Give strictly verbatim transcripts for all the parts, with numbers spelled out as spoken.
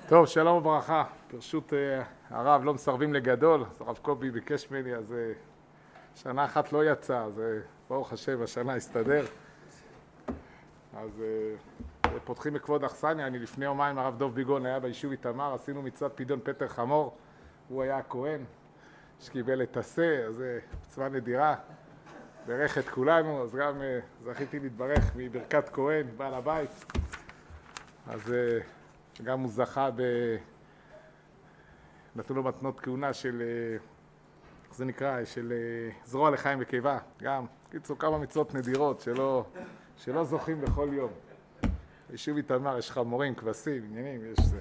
טוב, שלום וברכה. ברשות הרב, לא מסרבים לגדול. אז הרב קובי ביקש ממני, אז שנה אחת לא יצא, אז ברוך השם, השנה הסתדר. אז פותחים בכבוד אכסניה. אני לפני יומיים, הרב דוב ביגון היה ביישוב איתמר, עשינו מצוות פדיון פטר חמור. הוא היה הכהן שקיבל את השה, אז מצווה נדירה. ברך את כולנו, אז גם זכיתי להתברך מברכת כהן, בעל הבית. אז גם הוא זכה ב... נתנו לו מתנות כהונה של, איך זה נקרא, של זרוע לחיים וקיבה. גם, קיצור, כמה מצוות נדירות שלא, שלא זוכים בכל יום. ביישוב איתמר יש חמורים, כבשים, עניינים, יש זה.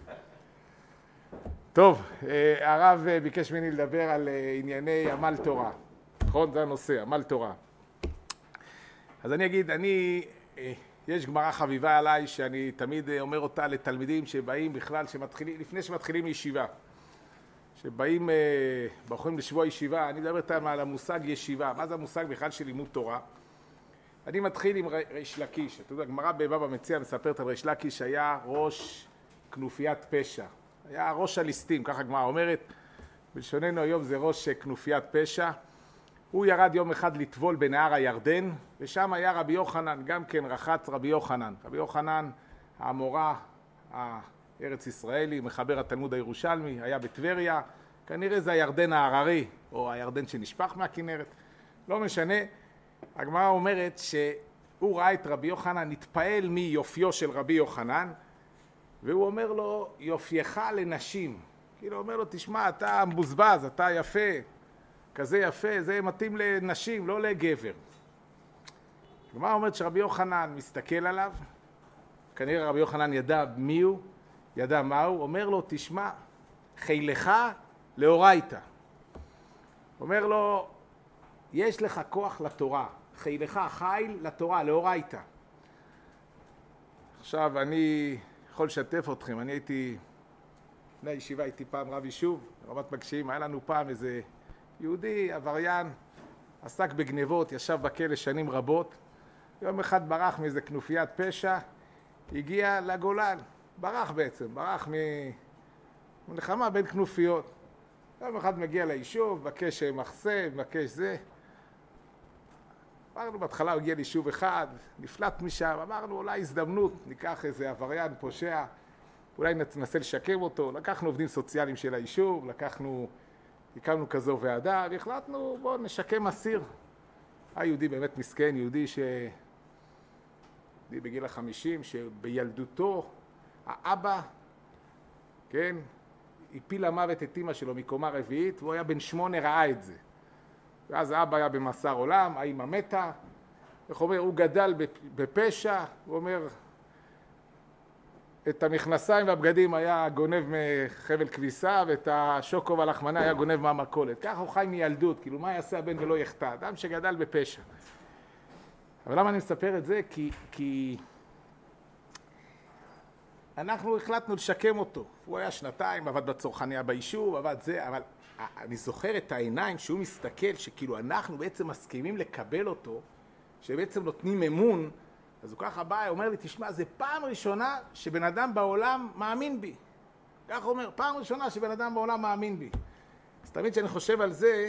טוב, הרב ביקש ממני לדבר על ענייני עמל תורה. נכון? זה הנושא, עמל תורה. אז אני אגיד, אני... יש גמרא חביבה עליי שאני תמיד אומר אותה לתלמידים שבאים בכלל, שמתחילים, לפני שמתחילים ישיבה. שבאים, בחורים לשבוע ישיבה, אני מדבר איתם על המושג ישיבה. מה זה המושג בכלל של לימוד תורה? אני מתחיל עם ריש לקיש. אתה יודע, גמרא בבבא מציעא מספרת על ריש לקיש, היה ראש כנופיית פשע. היה ראש הליסטים, ככה גמרא אומרת. בלשוננו היום זה ראש כנופיית פשע. הוא ירד יום אחד לטבול בנהר הירדן, ושם היה רבי יוחנן, גם כן רחץ רבי יוחנן. רבי יוחנן, האמורא הארץ ישראלי, מחבר התלמוד הירושלמי, היה בטבריה. כנראה זה הירדן ההררי, או הירדן שנשפך מהכנרת. לא משנה. הגמרא אומרת שהוא ראה את רבי יוחנן, נתפעל מיופיו של רבי יוחנן, והוא אומר לו, יופייך לנשים. כאילו אומר לו, תשמע, אתה מבוזבז, אתה יפה. כזה יפה, זה מתאים לנשים, לא לגבר. הגמרא אומרת שרבי יוחנן מסתכל עליו, כנראה רבי יוחנן ידע מי הוא, ידע מה הוא, אומר לו, תשמע, חילך לאורייתא. אומר לו, יש לך כוח לתורה, חילך חיל לתורה, לאורייתא. עכשיו אני יכול לשתף אתכם, אני הייתי, לפני הישיבה הייתי פעם רב יישוב, רמת מגשימים, היה לנו פעם איזה יהודי, עבריין, עסק בגנבות, ישב בכלא שנים רבות. יום אחד ברח מאיזה כנופיית פשע, הגיע לגולן, ברח בעצם, ברח ממלחמה בין כנופיות. יום אחד מגיע ליישוב, מבקש מחסה, מבקש זה. אמרנו, בהתחלה הוא הגיע ליישוב אחד, נפלט משם, אמרנו, אולי הזדמנות, ניקח איזה עבריין פושע, אולי ננסה לשקם אותו. לקחנו עובדים סוציאליים של היישוב, לקחנו... הקמנו כזו ועדה, והחלטנו, בואו נשקם אסיר. היהודי באמת מסכן, יהודי ש... יהודי בגיל החמישים, שבילדותו, האבא, כן, הפיל למוות את אמא שלו מקומה רביעית, והוא היה בן שמונה, ראה את זה. ואז האבא היה במאסר עולם, האמא מתה, איך אומר, הוא גדל בפשע, הוא אומר, את המכנסיים והבגדים היה גונב מחבל כביסה, ואת השוקו והלחמנה היה גונב מהמכולת. ככה הוא חי מילדות, כאילו מה יעשה הבן ולא יחטא? אדם שגדל בפשע. אבל למה אני מספר את זה? כי, כי אנחנו החלטנו לשקם אותו. הוא היה שנתיים, עבד בצרכניה ביישוב, עבד זה, אבל אני זוכר את העיניים שהוא מסתכל, שכאילו אנחנו בעצם מסכימים לקבל אותו, שבעצם נותנים אמון, אז הוא ככה בא, אומר לי, תשמע, זה פעם ראשונה שבן אדם בעולם מאמין בי. ככה הוא אומר, פעם ראשונה שבן אדם בעולם מאמין בי. אז תמיד שאני חושב על זה,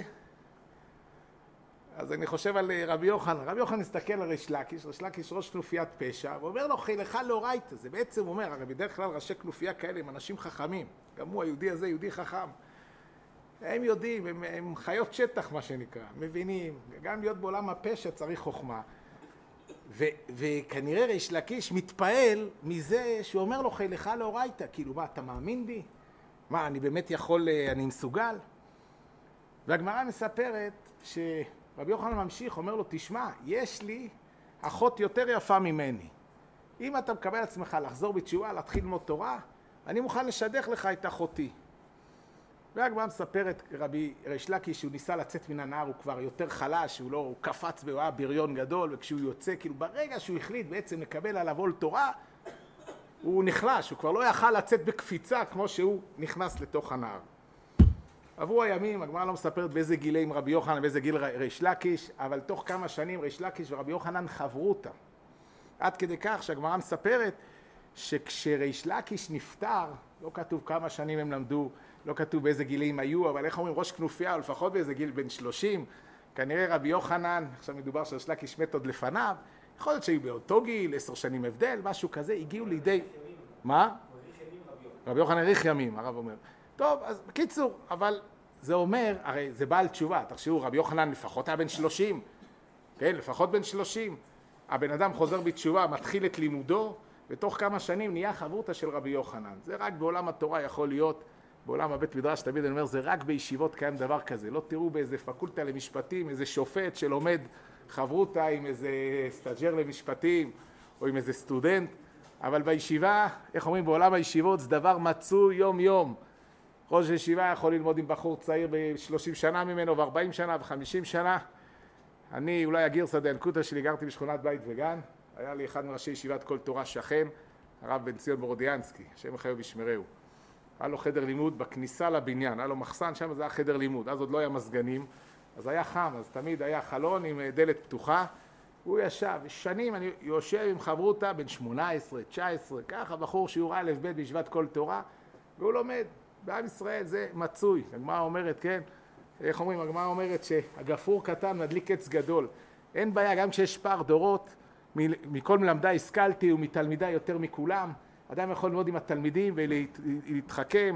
אז אני חושב על רבי יוחנן. רבי יוחנן מסתכל על ריש לקיש, ריש לקיש ראש כנופיית פשע, ואומר לו, חילך לאורייתא. זה בעצם אומר, הרי בדרך כלל ראשי כנופיה כאלה הם אנשים חכמים. גם הוא, היהודי הזה, יהודי חכם. הם יודעים, הם, הם חיות שטח, מה שנקרא, מבינים. גם להיות בעולם הפשע צריך חוכמה. ו- וכנראה ריש לקיש מתפעל מזה שהוא אומר לו חילך לאורייתא, כאילו מה, אתה מאמין בי? מה, אני באמת יכול, אני מסוגל? והגמרא מספרת שרבי יוחנן ממשיך, אומר לו, תשמע, יש לי אחות יותר יפה ממני. אם אתה מקבל עצמך לחזור בתשובה, להתחיל ללמוד תורה, אני מוכן לשדך לך את אחותי. והגמרא מספרת רבי ריש לקיש שהוא ניסה לצאת מן הנהר, הוא כבר יותר חלש, הוא לא, הוא קפץ והוא היה בריון גדול, וכשהוא יוצא, כאילו ברגע שהוא החליט בעצם לקבל עליו עול תורה, הוא נחלש, הוא כבר לא יכל לצאת בקפיצה כמו שהוא נכנס לתוך הנהר. עברו הימים, הגמרא לא מספרת באיזה גילים רבי יוחנן, באיזה גיל ריש לקיש, אבל תוך כמה שנים ריש לקיש ורבי יוחנן חברו אותם. עד כדי כך שהגמרא מספרת שכשריש לקיש נפטר, לא כתוב כמה שנים הם למדו, לא כתוב באיזה גילים היו, אבל איך אומרים, ראש כנופיה, או לפחות באיזה גיל בן שלושים, כנראה רבי יוחנן, עכשיו מדובר שריש לקיש מת עוד לפניו, יכול להיות שהיו באותו גיל, עשר שנים הבדל, משהו כזה, הגיעו לידי... מה? רבי יוחנן האריך ימים, הרב אומר. טוב, אז בקיצור, אבל זה אומר, הרי זה בעל תשובה, תחשבו, רבי יוחנן לפחות היה בן שלושים, כן, לפחות בן שלושים, הבן אדם חוזר בתשובה, מתחיל את לימודו, ותוך כמה שנים נהיה חברותא של רבי יוחנן. זה רק בעולם התורה יכול להיות, בעולם הבית מדרש, תמיד אני אומר, זה רק בישיבות קיים דבר כזה. לא תראו באיזה פקולטה למשפטים, איזה שופט שלומד חברותא עם איזה סטאג'ר למשפטים, או עם איזה סטודנט, אבל בישיבה, איך אומרים, בעולם הישיבות זה דבר מצוי יום יום. ראש ישיבה יכול ללמוד עם בחור צעיר ב-שלושים שנה ממנו, ו-ארבעים שנה, ו-חמישים שנה. אני, אולי הגרסא דאנקותא שלי, גרתי בשכונת בית וגן, היה לי אחד מראשי ישיבת כל תורה שכן, הרב בן ציון ברודיאנסקי, השם יחיו וישמרהו. היה לו חדר לימוד בכניסה לבניין, היה לו מחסן, שם זה היה חדר לימוד, אז עוד לא היה מזגנים, אז היה חם, אז תמיד היה חלון עם דלת פתוחה, הוא ישב, שנים אני יושב עם חברותא בן שמונה עשרה, תשע עשרה, ככה בחור שיעור א' ב' בישיבת כל תורה, והוא לומד, בעם ישראל זה מצוי, הגמרא אומרת, כן, איך אומרים, הגמרא אומרת שהגפרור קטן מדליק קץ גדול, אין בעיה, גם כשיש פער דורות, מכל מלמדי השכלתי ומתלמידי יותר מכולם, אדם יכול ללמוד עם התלמידים ולהתחכם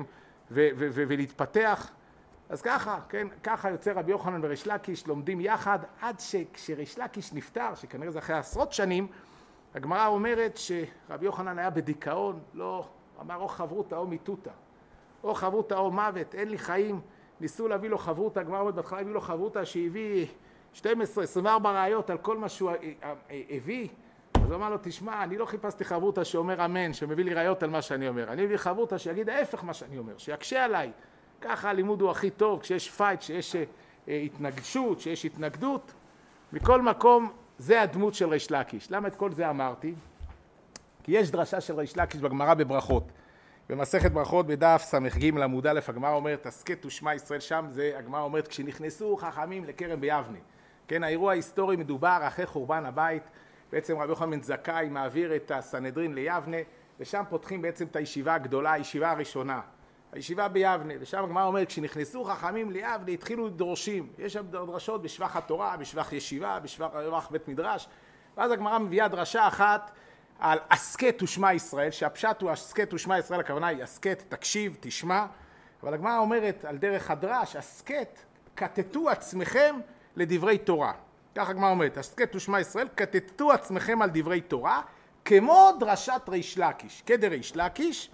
ולהתפתח, אז ככה, כן, ככה יוצא רבי יוחנן וריש לקיש לומדים יחד, עד שכשריש לקיש נפטר, שכנראה זה אחרי עשרות שנים, הגמרא אומרת שרבי יוחנן היה בדיכאון, לא, אמר או חברותא או מיתותא, או חברותא או מוות, אין לי חיים, ניסו להביא לו חברותא, הגמרא אומרת בהתחלה הביא לו חברותא שהביא שתים עשרה עשרים וארבע ראיות על כל מה שהוא הביא, אז הוא אמר לו, תשמע, אני לא חיפשתי חברותא שאומר אמן, שמביא לי ראיות על מה שאני אומר, אני מביא חברותא שיגיד ההפך מה שאני אומר, שיקשה עליי, ככה הלימוד הוא הכי טוב, כשיש פייט, כשיש התנגשות, כשיש התנגדות, מכל מקום זה הדמות של ריש לקיש. למה את כל זה אמרתי? כי יש דרשה של ריש לקיש בגמרא בברכות. במסכת ברכות בדף ס"ג עמוד א', הגמרא אומרת, הסכת ושמע ישראל, שם זה, הגמרא אומרת, כשנכנסו חכמים לכרם ביבנה. כן, האירוע ההיסטורי מדובר אחרי חורבן הבית, בעצם רבי יוחנן בן זכאי מעביר את הסנהדרין ליבנה, ושם פותחים בעצם את הישיבה הגדולה, הישיבה הראשונה. הישיבה ביבנה, ושם הגמרא אומרת, כשנכנסו חכמים ליבנה, התחילו דורשים. יש שם דרשות בשבח התורה, בשבח ישיבה, בשבח בית מדרש, ואז הגמרא מביאה דרשה אחת על הסכת ושמע ישראל, שהפשט הוא הסכת ושמע ישראל, הכוונה היא הסכת, תקשיב, תשמע, אבל הגמרא אומרת על דרך הדרש, הסכת, כתתו עצמכם לדברי תורה. כך הגמרא אומרת, הסכת ושמע ישראל, כתתו עצמכם על דברי תורה, כמו דרשת ריש לקיש, כדריש לקיש,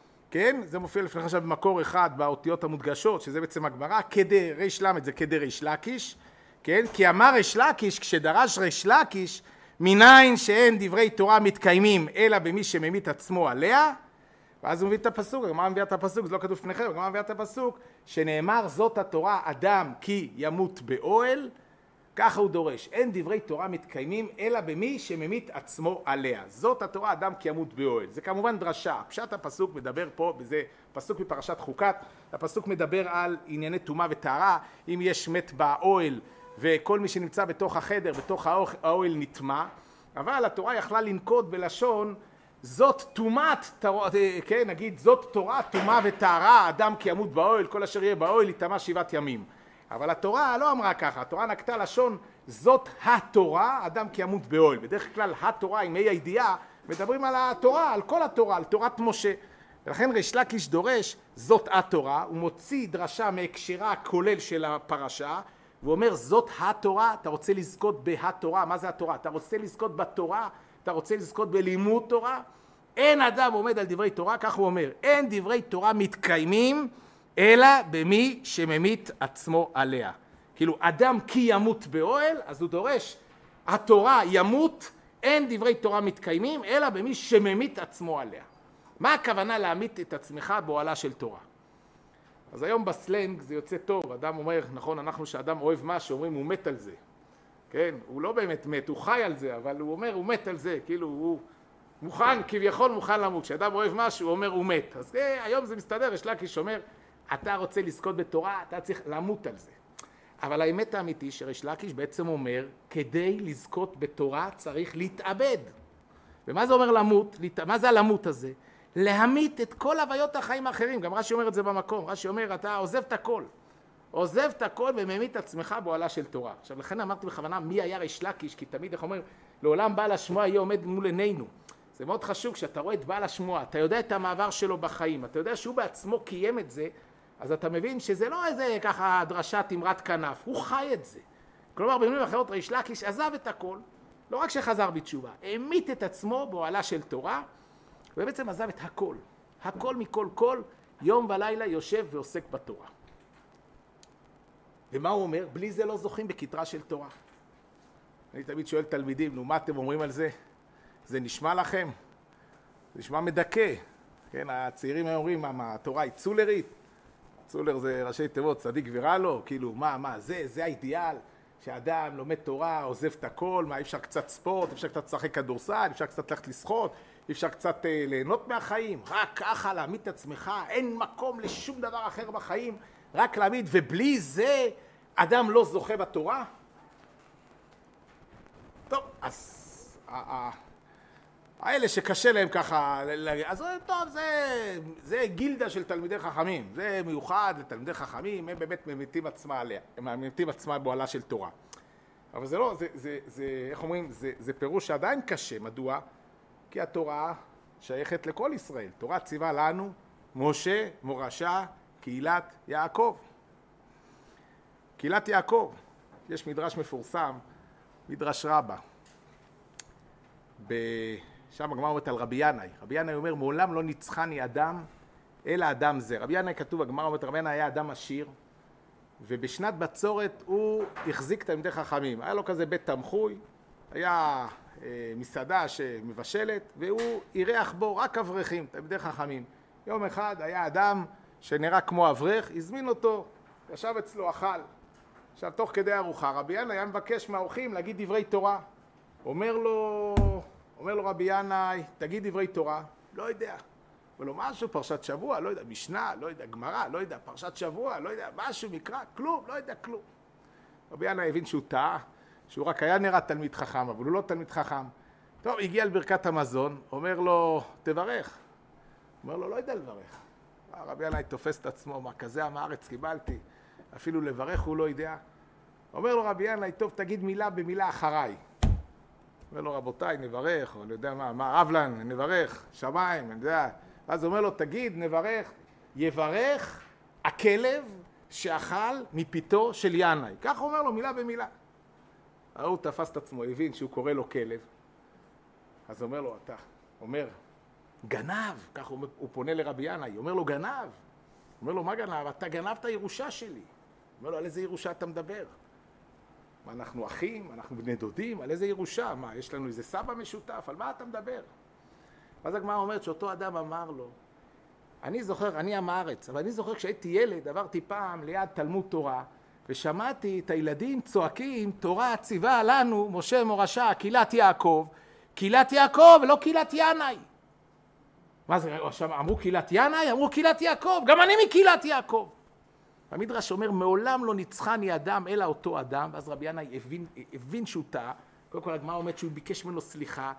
כן, זה מופיע לפני עכשיו במקור אחד באותיות המודגשות, שזה בעצם הגמרא, כדי ריש למד זה כדי ריש לקיש, כן, כי אמר ריש לקיש, כשדרש ריש לקיש, מניין שאין דברי תורה מתקיימים, אלא במי שממית עצמו עליה, ואז הוא מביא את הפסוק, הגמרא מביאה את הפסוק, זה לא כתוב לפניכם, הגמרא מביאה את הפסוק, שנאמר זאת התורה אדם כי ימות באוהל, ככה הוא דורש, אין דברי תורה מתקיימים אלא במי שממית עצמו עליה. זאת התורה אדם כי ימות באוהל. זה כמובן דרשה. פשט הפסוק מדבר פה, בזה פסוק מפרשת חוקת, הפסוק מדבר על ענייני טומאה וטהרה, אם יש מת באוהל וכל מי שנמצא בתוך החדר, בתוך האוהל נטמא, אבל התורה יכלה לנקוט בלשון זאת טומאת, כן, נגיד זאת תורה, טומאה וטהרה, אדם כי ימות באוהל, כל אשר יהיה באוהל יטמא שבעת ימים. אבל התורה לא אמרה ככה, התורה נקטה לשון זאת התורה, אדם כי ימות באוהל. בדרך כלל התורה עם אי הידיעה, מדברים על התורה, על כל התורה, על תורת משה. ולכן ריש לקיש דורש זאת התורה, הוא מוציא דרשה מהקשרה הכולל של הפרשה, והוא אומר זאת התורה, אתה רוצה לזכות בהתורה, מה זה התורה? אתה רוצה לזכות בתורה, אתה רוצה לזכות בלימוד תורה? אין אדם עומד על דברי תורה, כך הוא אומר, אין דברי תורה מתקיימים, אלא במי שממית עצמו עליה. כאילו, אדם כי ימות באוהל, אז הוא דורש, התורה ימות, אין דברי תורה מתקיימים, אלא במי שממית עצמו עליה. מה הכוונה להמית את עצמך באוהלה של תורה? אז היום בסלנג זה יוצא טוב, אדם אומר, נכון, אנחנו שאדם אוהב משהו, אומרים, הוא מת על זה. כן, הוא לא באמת מת, הוא חי על זה, אבל הוא אומר, הוא מת על זה, כאילו, הוא מוכן, כביכול מוכן למות. כשאדם אוהב משהו, הוא אומר, הוא מת. אז אה, היום זה מסתדר, יש לקיש אומר, אתה רוצה לזכות בתורה, אתה צריך למות על זה. אבל האמת האמיתי שריש לקיש בעצם אומר, כדי לזכות בתורה צריך להתאבד. ומה זה אומר למות? מה זה הלמות הזה? להמית את כל הוויות החיים האחרים. גם רש"י אומר את זה במקום. רש"י אומר, אתה עוזב את הכל. עוזב את הכל וממית את עצמך באוהלה של תורה. עכשיו, לכן אמרתי בכוונה מי היה ריש לקיש, כי תמיד, איך אומרים, לעולם בעל השמוע יהיה עומד מול עינינו. זה מאוד חשוב, כשאתה רואה את בעל השמוע, אתה יודע את המעבר שלו בחיים, אתה יודע שהוא בעצמו קיים את זה, אז אתה מבין שזה לא איזה ככה דרשת אמרת כנף, הוא חי את זה. כלומר, במילים אחרות, ריש לקיש עזב את הכל, לא רק שחזר בתשובה, המית את עצמו באוהלה של תורה, ובעצם עזב את הכל. הכל מכל כל, יום ולילה יושב ועוסק בתורה. ומה הוא אומר? בלי זה לא זוכים בכתרה של תורה. אני תמיד שואל תלמידים, נו, מה אתם אומרים על זה? זה נשמע לכם? זה נשמע מדכא. כן, הצעירים אומרים, מה, התורה היא צולרית? צולר זה ראשי תיבות, צדיק ורע לו, כאילו, מה, מה, זה, זה האידיאל, שאדם לומד תורה, עוזב את הכל, מה, אפשר קצת ספורט, אפשר קצת לשחק כדורסל, אפשר קצת ללכת לשחות, אפשר קצת אה, ליהנות מהחיים, רק ככה להעמיד את עצמך, אין מקום לשום דבר אחר בחיים, רק להעמיד, ובלי זה אדם לא זוכה בתורה? טוב, אז האלה שקשה להם ככה, אז טוב, זה, זה גילדה של תלמידי חכמים, זה מיוחד לתלמידי חכמים, הם באמת ממיתים עצמה עליה, הם ממיתים עצמה באוהלה של תורה. אבל זה לא, זה, זה, זה, איך אומרים, זה, זה פירוש שעדיין קשה, מדוע? כי התורה שייכת לכל ישראל, תורה ציווה לנו, משה, מורשה, קהילת יעקב. קהילת יעקב, יש מדרש מפורסם, מדרש רבה. שם הגמרא אומרת על רבי ינאי. רבי ינאי אומר, מעולם לא ניצחני אדם, אלא אדם זה. רבי ינאי כתוב, הגמרא אומרת, רבי ינאי היה אדם עשיר, ובשנת בצורת הוא החזיק תלמידי חכמים. היה לו כזה בית תמחוי, היה אה, מסעדה שמבשלת, והוא אירח בו רק אברכים, תלמידי חכמים. יום אחד היה אדם שנראה כמו אברך, הזמין אותו, ישב אצלו, אכל. עכשיו, תוך כדי ארוחה, רבי ינאי היה מבקש מהאורחים להגיד דברי תורה. אומר לו, אומר לו רבי ינאי, תגיד דברי תורה. לא יודע. אומר לו, משהו, פרשת שבוע, לא יודע, משנה, לא יודע, גמרא, לא יודע, פרשת שבוע, לא יודע, משהו, מקרא, כלום, לא יודע, כלום. רבי ינאי הבין שהוא טעה, שהוא רק היה נראה תלמיד חכם, אבל הוא לא תלמיד חכם. טוב, הגיע לברכת המזון, אומר לו, תברך. אומר לו, לא יודע לברך. רבי ינאי תופס את עצמו, מה כזה עם הארץ קיבלתי, אפילו לברך הוא לא יודע. אומר לו רבי ינאי, טוב, תגיד מילה במילה אחריי. אומר לו, רבותיי, נברך, או אני יודע מה, מה, אבלן, נברך, שמיים, אני יודע. אז אומר לו, תגיד, נברך, יברך הכלב שאכל מפיתו של ינאי. כך אומר לו, מילה במילה. הוא תפס את עצמו, הבין שהוא קורא לו כלב. אז אומר לו, אתה, אומר, גנב, כך הוא, הוא פונה לרבי ינאי, אומר לו, גנב. אומר לו, מה גנב? אתה גנבת ירושה שלי. אומר לו, על איזה ירושה אתה מדבר? מה, אנחנו אחים? אנחנו בני דודים? על איזה ירושה? מה, יש לנו איזה סבא משותף? על מה אתה מדבר? ואז הגמרא אומרת שאותו אדם אמר לו, אני זוכר, אני עם הארץ, אבל אני זוכר כשהייתי ילד, עברתי פעם ליד תלמוד תורה, ושמעתי את הילדים צועקים, תורה ציווה לנו, משה מורשה, קהילת יעקב, קהילת יעקב ולא קהילת ינאי. מה זה, אמרו קהילת ינאי? אמרו קהילת יעקב, גם אני מקהילת יעקב. המדרש אומר, מעולם לא ניצחני אדם אלא אותו אדם, ואז רבי ינאי הבין, הבין שהוא טעה, קודם כל הגמרא אומרת שהוא ביקש ממנו סליחה,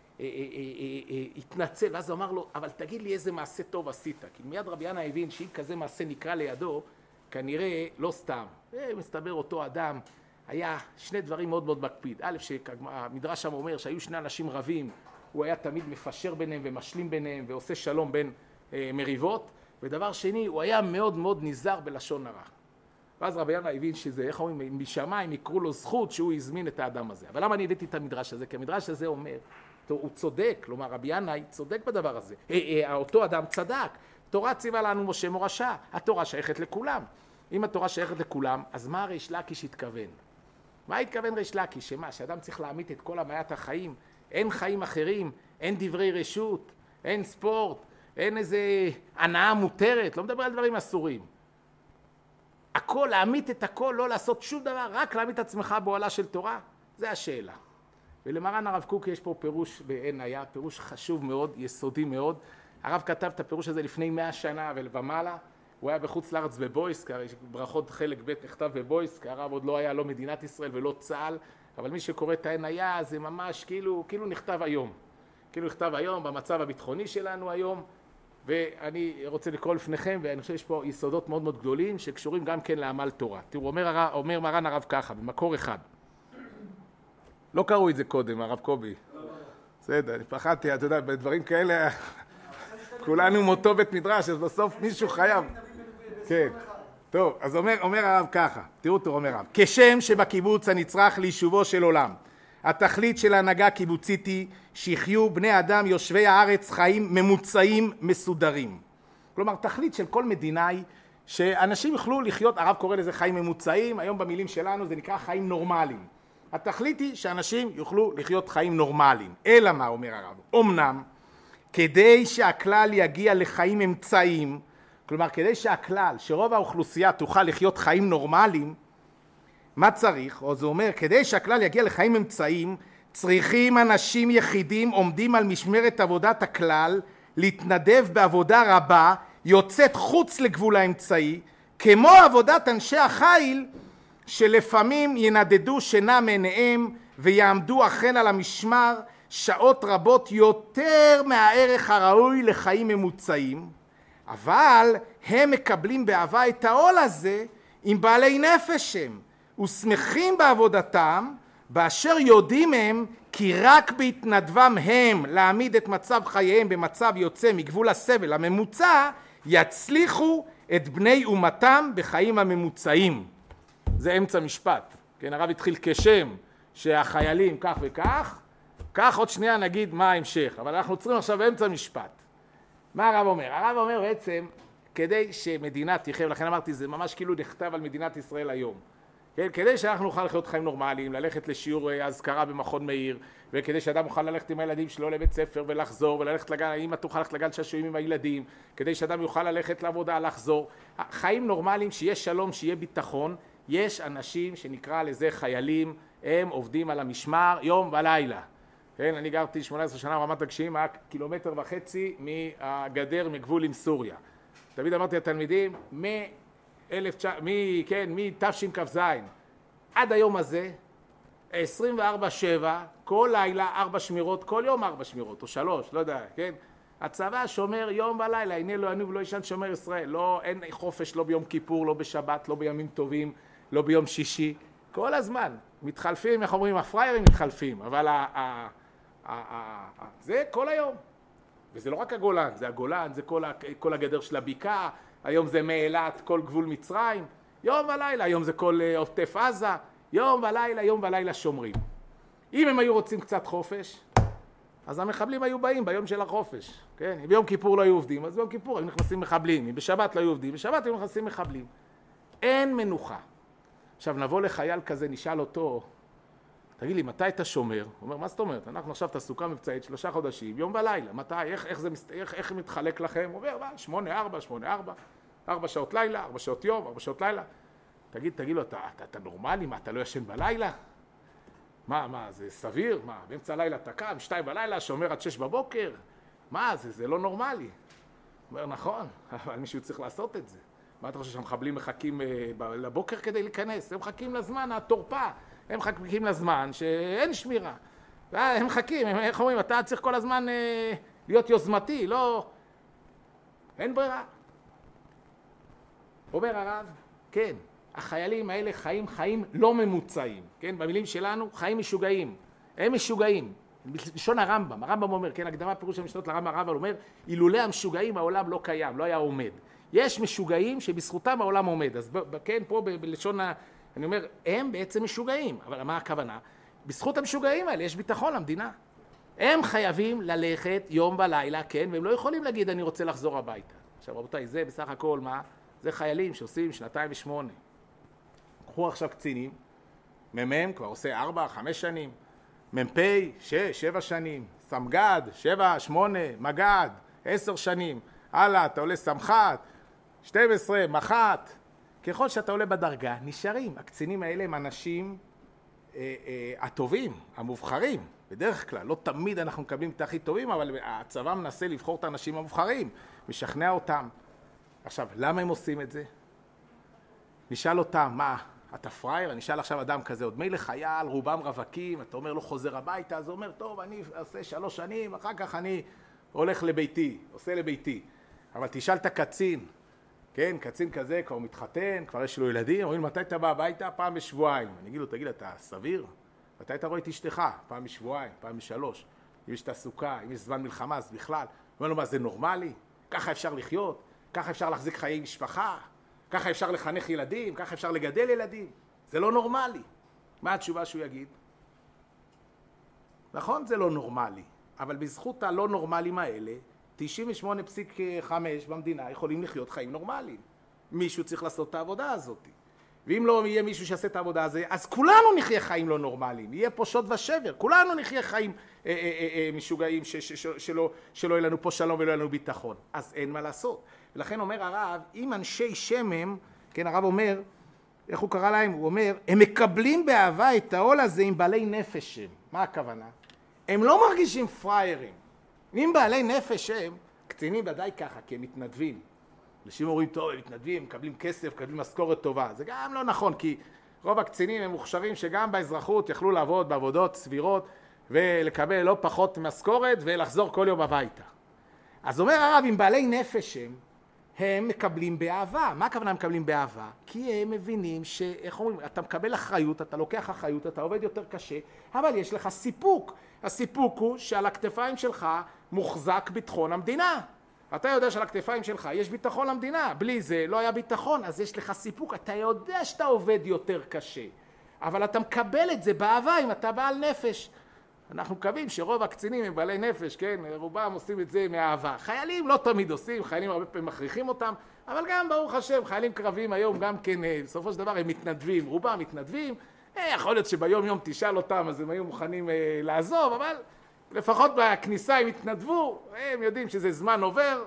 התנצל, ואז הוא אמר לו, אבל תגיד לי איזה מעשה טוב עשית, כי מיד רבי ינאי הבין שאם כזה מעשה נקרא לידו, כנראה לא סתם. מסתבר אותו אדם, היה שני דברים מאוד מאוד מקפיד. א', שהמדרש שם אומר שהיו שני אנשים רבים, הוא היה תמיד מפשר ביניהם ומשלים ביניהם ועושה שלום בין אה, מריבות, ודבר שני, הוא היה מאוד מאוד נזהר בלשון הרע. ואז רבי ינאי הבין שזה, איך אומרים, משמיים יקרו לו זכות שהוא הזמין את האדם הזה. אבל למה אני הבאתי את המדרש הזה? כי המדרש הזה אומר, הוא צודק, כלומר רבי ינאי צודק בדבר הזה. אה, אה, אותו אדם צדק, תורה ציווה לנו משה מורשה, התורה שייכת לכולם. אם התורה שייכת לכולם, אז מה ריש לקיש התכוון? מה התכוון ריש לקיש? שמה, שאדם צריך להעמיד את כל המיית החיים, אין חיים אחרים, אין דברי רשות, אין ספורט, אין איזה הנאה מותרת, לא מדבר על דברים אסורים. הכל, להעמיד את הכל, לא לעשות שום דבר, רק להעמיד את עצמך באוהלה של תורה, זה השאלה. ולמרן הרב קוק יש פה פירוש בעין היה, פירוש חשוב מאוד, יסודי מאוד. הרב כתב את הפירוש הזה לפני מאה שנה ומעלה, הוא היה בחוץ לארץ בבויסק, ברכות חלק ב' נכתב בבויסק, הרב עוד לא היה לא מדינת ישראל ולא צה"ל, אבל מי שקורא את העין היה זה ממש כאילו, כאילו נכתב היום. כאילו נכתב היום במצב הביטחוני שלנו היום, ואני רוצה לקרוא לפניכם, ואני חושב שיש פה יסודות מאוד מאוד גדולים שקשורים גם כן לעמל תורה. תראו, אומר, אומר מרן הרב ככה, במקור אחד. לא קראו את זה קודם, הרב קובי. בסדר, אני פחדתי, אתה יודע, בדברים כאלה, כולנו מאותו בית מדרש, אז בסוף מישהו חייב. כן. טוב, אז אומר, אומר הרב ככה, תראו, תראו, אומר הרב. כשם שבקיבוץ הנצרך ליישובו של עולם, התכלית של ההנהגה קיבוצית היא שיחיו בני אדם יושבי הארץ חיים ממוצעים מסודרים. כלומר, תכלית של כל מדינה היא שאנשים יוכלו לחיות, הרב קורא לזה חיים ממוצעים, היום במילים שלנו זה נקרא חיים נורמליים. התכלית היא שאנשים יוכלו לחיות חיים נורמליים. אלא מה, אומר הרב? אמנם, כדי שהכלל יגיע לחיים אמצעיים, כלומר, כדי שהכלל, שרוב האוכלוסייה תוכל לחיות חיים נורמליים, מה צריך? או זה אומר, כדי שהכלל יגיע לחיים אמצעיים, צריכים אנשים יחידים עומדים על משמרת עבודת הכלל, להתנדב בעבודה רבה, יוצאת חוץ לגבול האמצעי, כמו עבודת אנשי החיל, שלפעמים ינדדו שינה מעיניהם, ויעמדו אכן על המשמר שעות רבות יותר מהערך הראוי לחיים ממוצעים, אבל הם מקבלים באהבה את העול הזה עם בעלי נפש הם, ושמחים בעבודתם, באשר יודעים הם כי רק בהתנדבם הם להעמיד את מצב חייהם במצב יוצא מגבול הסבל הממוצע, יצליחו את בני אומתם בחיים הממוצעים. זה אמצע משפט. כן, הרב התחיל כשם שהחיילים כך וכך, כך עוד שנייה נגיד מה ההמשך, אבל אנחנו צריכים עכשיו באמצע משפט. מה הרב אומר? הרב אומר בעצם, כדי שמדינה תחיה, ולכן אמרתי, זה ממש כאילו נכתב על מדינת ישראל היום. כן, כדי שאנחנו נוכל לחיות חיים נורמליים, ללכת לשיעור אזכרה במכון מאיר, וכדי שאדם יוכל ללכת עם הילדים שלו לבית ספר ולחזור, וללכת לגן, האמא תוכל ללכת לגן שעשועים עם הילדים, כדי שאדם יוכל ללכת לעבודה, לחזור. חיים נורמליים, שיהיה שלום, שיהיה ביטחון. יש אנשים שנקרא לזה חיילים, הם עובדים על המשמר יום ולילה. כן, אני גרתי שמונה עשרה שנה ברמת הגשיים, היה קילומטר וחצי מהגדר מגבול עם סוריה. תמיד אמרתי לתלמידים, מתשכ"ז עד היום הזה, עשרים וארבע שבע, כל לילה ארבע שמירות, כל יום ארבע שמירות, או שלוש, לא יודע, כן? הצבא שומר יום ולילה, הנה לא ענו ולא ישן שומר ישראל, לא, אין חופש לא ביום כיפור, לא בשבת, לא בימים טובים, לא ביום שישי, כל הזמן. מתחלפים, איך אומרים, הפריירים מתחלפים, אבל ה, ה, ה, ה, ה, זה כל היום. וזה לא רק הגולן, זה הגולן, זה כל, ה, כל הגדר של הבקעה, היום זה מאילת, כל גבול מצרים, יום ולילה, היום זה כל עוטף עזה, יום ולילה, יום ולילה שומרים. אם הם היו רוצים קצת חופש, אז המחבלים היו באים ביום של החופש, כן? אם ביום כיפור לא היו עובדים, אז ביום כיפור היו נכנסים מחבלים, אם בשבת לא היו עובדים, בשבת היו נכנסים מחבלים. אין מנוחה. עכשיו נבוא לחייל כזה, נשאל אותו, תגיד לי, מתי אתה שומר? הוא אומר, מה זאת אומרת? אנחנו עכשיו תעסוקה מבצעית, שלושה חודשים, יום ולילה, מתי? איך, איך זה איך, איך מתחלק לכם? הוא אומר, מה? שמונה, ארבע, שמונה, ארבע, ארבע שעות לילה, ארבע שעות יום, ארבע שעות לילה. תגיד, תגיד לו, אתה, אתה, אתה נורמלי? מה, אתה לא ישן בלילה? מה, מה, זה סביר? מה, באמצע הלילה אתה קם, שתיים בלילה, שומר עד שש בבוקר? מה, זה, זה לא נורמלי. הוא אומר, נכון, אבל מישהו צריך לעשות את זה. מה אתה חושב שהמחבלים מחכים לבוקר כדי להיכנס? הם מחכים לזמן, התורפה. הם מחכים לזמן שאין שמירה. הם מחכים, הם, איך אומרים, אתה צריך כל הזמן אה, להיות יוזמתי, לא... אין ברירה. אומר הרב, כן, החיילים האלה חיים חיים לא ממוצעים, כן? במילים שלנו, חיים משוגעים. הם משוגעים. בלשון הרמב"ם, הרמב"ם אומר, כן, הקדמה פירוש המשנות לרמב"ם, הרמב"ם אומר, אילולא המשוגעים העולם לא קיים, לא היה עומד. יש משוגעים שבזכותם העולם עומד. אז כן, פה ב- בלשון ה... אני אומר, הם בעצם משוגעים. אבל מה הכוונה? בזכות המשוגעים האלה יש ביטחון למדינה. הם חייבים ללכת יום ולילה, כן, והם לא יכולים להגיד, אני רוצה לחזור הביתה. עכשיו, רבותיי, זה בסך הכל מה? זה חיילים שעושים שנתיים ושמונה. קחו עכשיו קצינים, מ"מ כבר עושה ארבע, חמש שנים, מ"פ, שש, שבע שנים, סמג"ד, שבע, שמונה, מג"ד, עשר שנים, הלאה, אתה עולה סמח"ט, שתים עשרה, מח"ט. ככל שאתה עולה בדרגה, נשארים. הקצינים האלה הם אנשים אה, אה, הטובים, המובחרים, בדרך כלל. לא תמיד אנחנו מקבלים את הכי טובים, אבל הצבא מנסה לבחור את האנשים המובחרים, משכנע אותם. עכשיו, למה הם עושים את זה? נשאל אותם, מה, אתה פרייר? נשאל עכשיו אדם כזה, עוד מילא חייל, רובם רווקים, אתה אומר לו חוזר הביתה, אז הוא אומר, טוב, אני עושה שלוש שנים, אחר כך אני הולך לביתי, עושה לביתי. אבל תשאל את הקצין, כן, קצין כזה כבר מתחתן, כבר יש לו ילדים, אומרים, מתי אתה בא הביתה? פעם בשבועיים. אני אגיד לו, תגיד, אתה סביר? מתי אתה רואה את אשתך? פעם בשבועיים, פעם בשלוש. אם יש תעסוקה, אם יש זמן מלחמה, אז בכלל. אומר לו, מה, זה נורמלי? ככה אפשר לחיות? ככה אפשר להחזיק חיי משפחה? ככה אפשר לחנך ילדים? ככה אפשר לגדל ילדים? זה לא נורמלי. מה התשובה שהוא יגיד? נכון, זה לא נורמלי, אבל בזכות הלא נורמליים האלה, תשעים ושמונה נקודה חמש במדינה יכולים לחיות חיים נורמליים. מישהו צריך לעשות את העבודה הזאת. ואם לא יהיה מישהו שיעשה את העבודה הזאת, אז כולנו נחיה חיים לא נורמליים. יהיה פה שוד ושבר. כולנו נחיה חיים אה, אה, אה, אה, משוגעים ש, ש, ש, שלא, שלא יהיה לנו פה שלום ולא יהיה לנו ביטחון. אז אין מה לעשות. ולכן אומר הרב, אם אנשי שמם, כן, הרב אומר, איך הוא קרא להם? הוא אומר, הם מקבלים באהבה את העול הזה עם בעלי נפש הם. מה הכוונה? הם לא מרגישים פריירים. אם בעלי נפש הם, קצינים ודאי ככה, כי הם מתנדבים. אנשים אומרים, טוב, הם מתנדבים, מקבלים כסף, מקבלים משכורת טובה. זה גם לא נכון, כי רוב הקצינים הם מוכשרים שגם באזרחות יכלו לעבוד בעבודות סבירות, ולקבל לא פחות משכורת, ולחזור כל יום הביתה. אז אומר הרב, אם בעלי נפש הם, הם מקבלים באהבה. מה הכוונה הם מקבלים באהבה? כי הם מבינים ש... איך אומרים? אתה מקבל אחריות, אתה לוקח אחריות, אתה עובד יותר קשה, אבל יש לך סיפוק. הסיפוק הוא שעל הכתפיים שלך מוחזק ביטחון המדינה. אתה יודע שעל הכתפיים שלך יש ביטחון למדינה. בלי זה לא היה ביטחון, אז יש לך סיפוק. אתה יודע שאתה עובד יותר קשה, אבל אתה מקבל את זה באהבה אם אתה בעל נפש. אנחנו מקווים שרוב הקצינים הם בעלי נפש, כן? רובם עושים את זה מאהבה. חיילים לא תמיד עושים, חיילים הרבה פעמים מכריחים אותם, אבל גם ברוך השם, חיילים קרביים היום גם כן, בסופו של דבר הם מתנדבים, רובם מתנדבים. יכול להיות שביום יום תשאל אותם, אז הם היו מוכנים לעזוב, אבל לפחות בכניסה הם התנדבו, הם יודעים שזה זמן עובר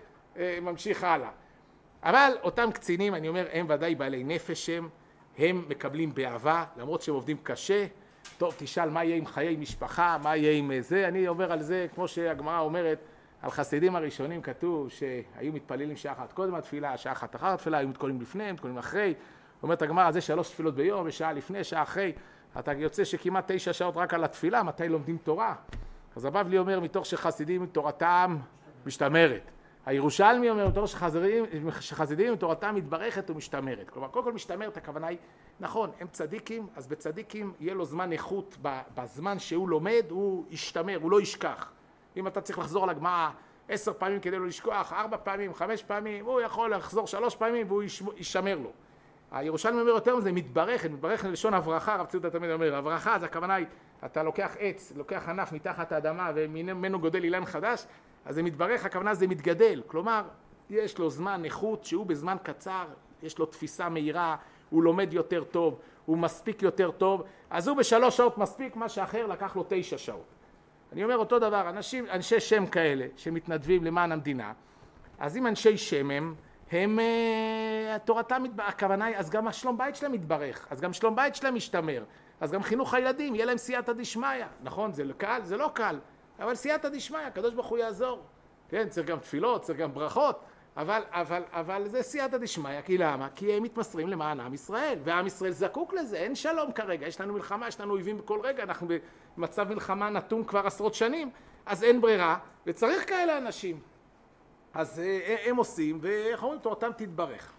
וממשיך הלאה. אבל אותם קצינים, אני אומר, הם ודאי בעלי נפש הם, הם מקבלים באהבה, למרות שהם עובדים קשה. טוב, תשאל מה יהיה עם חיי משפחה, מה יהיה עם זה. אני אומר על זה, כמו שהגמרא אומרת, על חסידים הראשונים כתוב שהיו מתפללים שעה אחת קודם התפילה, שעה אחת אחר התפילה, היו מתכוננים לפני, מתכוננים אחרי. אומרת הגמרא על זה שלוש תפילות ביום, ושעה לפני, שעה אחרי. אתה יוצא שכמעט תשע שעות רק על התפילה, מתי לומדים תורה? אז הבבלי אומר, מתוך שחסידים תורתם משתמרת. הירושלמי אומר, מתוך שחסידים תורתם מתברכת ומשתמרת. כלומר, קודם כל משתמרת, הכוונה היא, נכון, הם צדיקים, אז בצדיקים יהיה לו זמן איכות, בזמן שהוא לומד, הוא ישתמר, הוא לא ישכח. אם אתה צריך לחזור על הגמרא עשר פעמים כדי לא לשכוח, ארבע פעמים, חמש פעמים, הוא יכול לחזור שלוש פעמים והוא ישמר לו. הירושלמי אומר יותר מזה, מתברכת, מתברכת ללשון הברכה, רב ציודה תמיד אומר, הברכה, זה הכוונה היא, אתה לוקח עץ, לוקח ענף מתחת האדמה וממנו גודל אילן חדש, אז זה מתברך, הכוונה זה מתגדל. כלומר, יש לו זמן איכות שהוא בזמן קצר, יש לו תפיסה מהירה, הוא לומד יותר טוב, הוא מספיק יותר טוב, אז הוא בשלוש שעות מספיק, מה שאחר לקח לו תשע שעות. אני אומר אותו דבר, אנשים, אנשי שם כאלה שמתנדבים למען המדינה, אז אם אנשי שם הם, הם, תורתם, הכוונה היא, אז גם השלום בית שלהם מתברך, אז גם שלום בית שלהם משתמר, אז גם חינוך הילדים, יהיה להם סייעתא דשמיא, נכון? זה קל? זה לא קל, אבל סייעתא דשמיא, הקדוש ברוך הוא יעזור. כן, צריך גם תפילות, צריך גם ברכות, אבל, אבל, אבל זה סייעתא דשמיא, כי למה? כי הם מתמסרים למען עם ישראל, ועם ישראל זקוק לזה, אין שלום כרגע, יש לנו מלחמה, יש לנו אויבים בכל רגע, אנחנו במצב מלחמה נתון כבר עשרות שנים, אז אין ברירה, וצריך כאלה אנשים. אז הם עושים, ואיך אומרים, תורתם תתברך.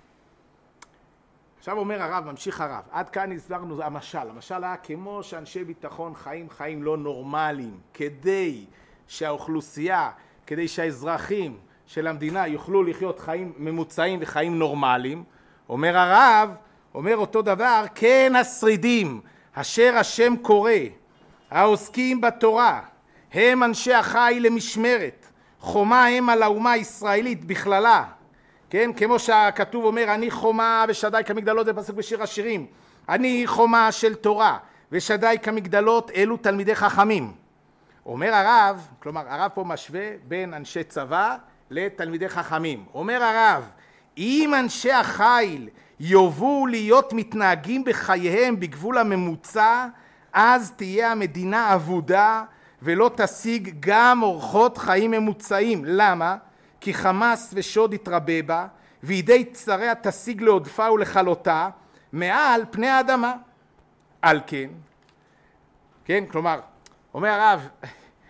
עכשיו אומר הרב, ממשיך הרב, עד כאן הסברנו המשל, המשל היה כמו שאנשי ביטחון חיים חיים לא נורמליים, כדי שהאוכלוסייה, כדי שהאזרחים של המדינה יוכלו לחיות חיים ממוצעים וחיים נורמליים, אומר הרב, אומר אותו דבר, כן השרידים, אשר השם קורא, העוסקים בתורה, הם אנשי החיל למשמרת, חומה הם על האומה הישראלית בכללה, כן, כמו שהכתוב אומר, אני חומה ושדי כמגדלות, זה פסוק בשיר השירים, אני חומה של תורה ושדי כמגדלות, אלו תלמידי חכמים. אומר הרב, כלומר הרב פה משווה בין אנשי צבא לתלמידי חכמים. אומר הרב, אם אנשי החיל יובאו להיות מתנהגים בחייהם בגבול הממוצע, אז תהיה המדינה אבודה ולא תשיג גם אורחות חיים ממוצעים. למה? כי חמאס ושוד יתרבה בה, וידי צריה תשיג לעודפה ולכלותה מעל פני האדמה. על כן, כן, כלומר, אומר הרב,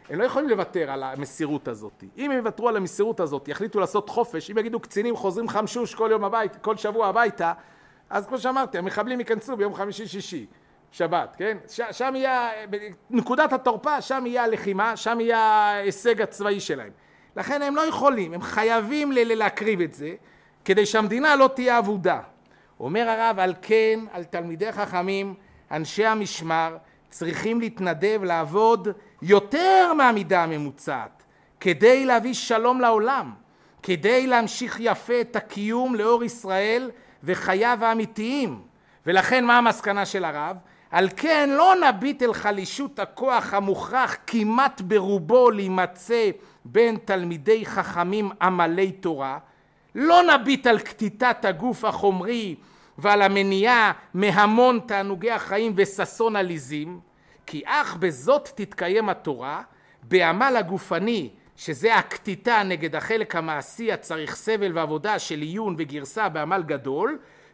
הם לא יכולים לוותר על המסירות הזאת. אם הם יוותרו על המסירות הזאת, יחליטו לעשות חופש, אם יגידו קצינים חוזרים חמשוש כל יום הבית, כל שבוע הביתה, אז כמו שאמרתי, המחבלים ייכנסו ביום חמישי שישי, שבת, כן? ש, שם יהיה, נקודת התורפה, שם יהיה הלחימה, שם יהיה ההישג הצבאי שלהם. לכן הם לא יכולים, הם חייבים ל- להקריב את זה, כדי שהמדינה לא תהיה עבודה. אומר הרב, על כן, על תלמידי חכמים, אנשי המשמר, צריכים להתנדב לעבוד יותר מהמידה הממוצעת, כדי להביא שלום לעולם, כדי להמשיך יפה את הקיום לאור ישראל וחייו האמיתיים. ולכן מה המסקנה של הרב? על כן לא נביט אל חלישות הכוח המוכרח כמעט ברובו להימצא בין תלמידי חכמים עמלי תורה, לא נביט על קטיטת הגוף החומרי ועל המניעה מהמון תענוגי החיים וססון עליזים, כי אך בזאת תתקיים התורה, בעמל הגופני, שזה הקטיטה נגד החלק המעשי הצריך סבל ועבודה של עיון וגרסה בעמל גדול,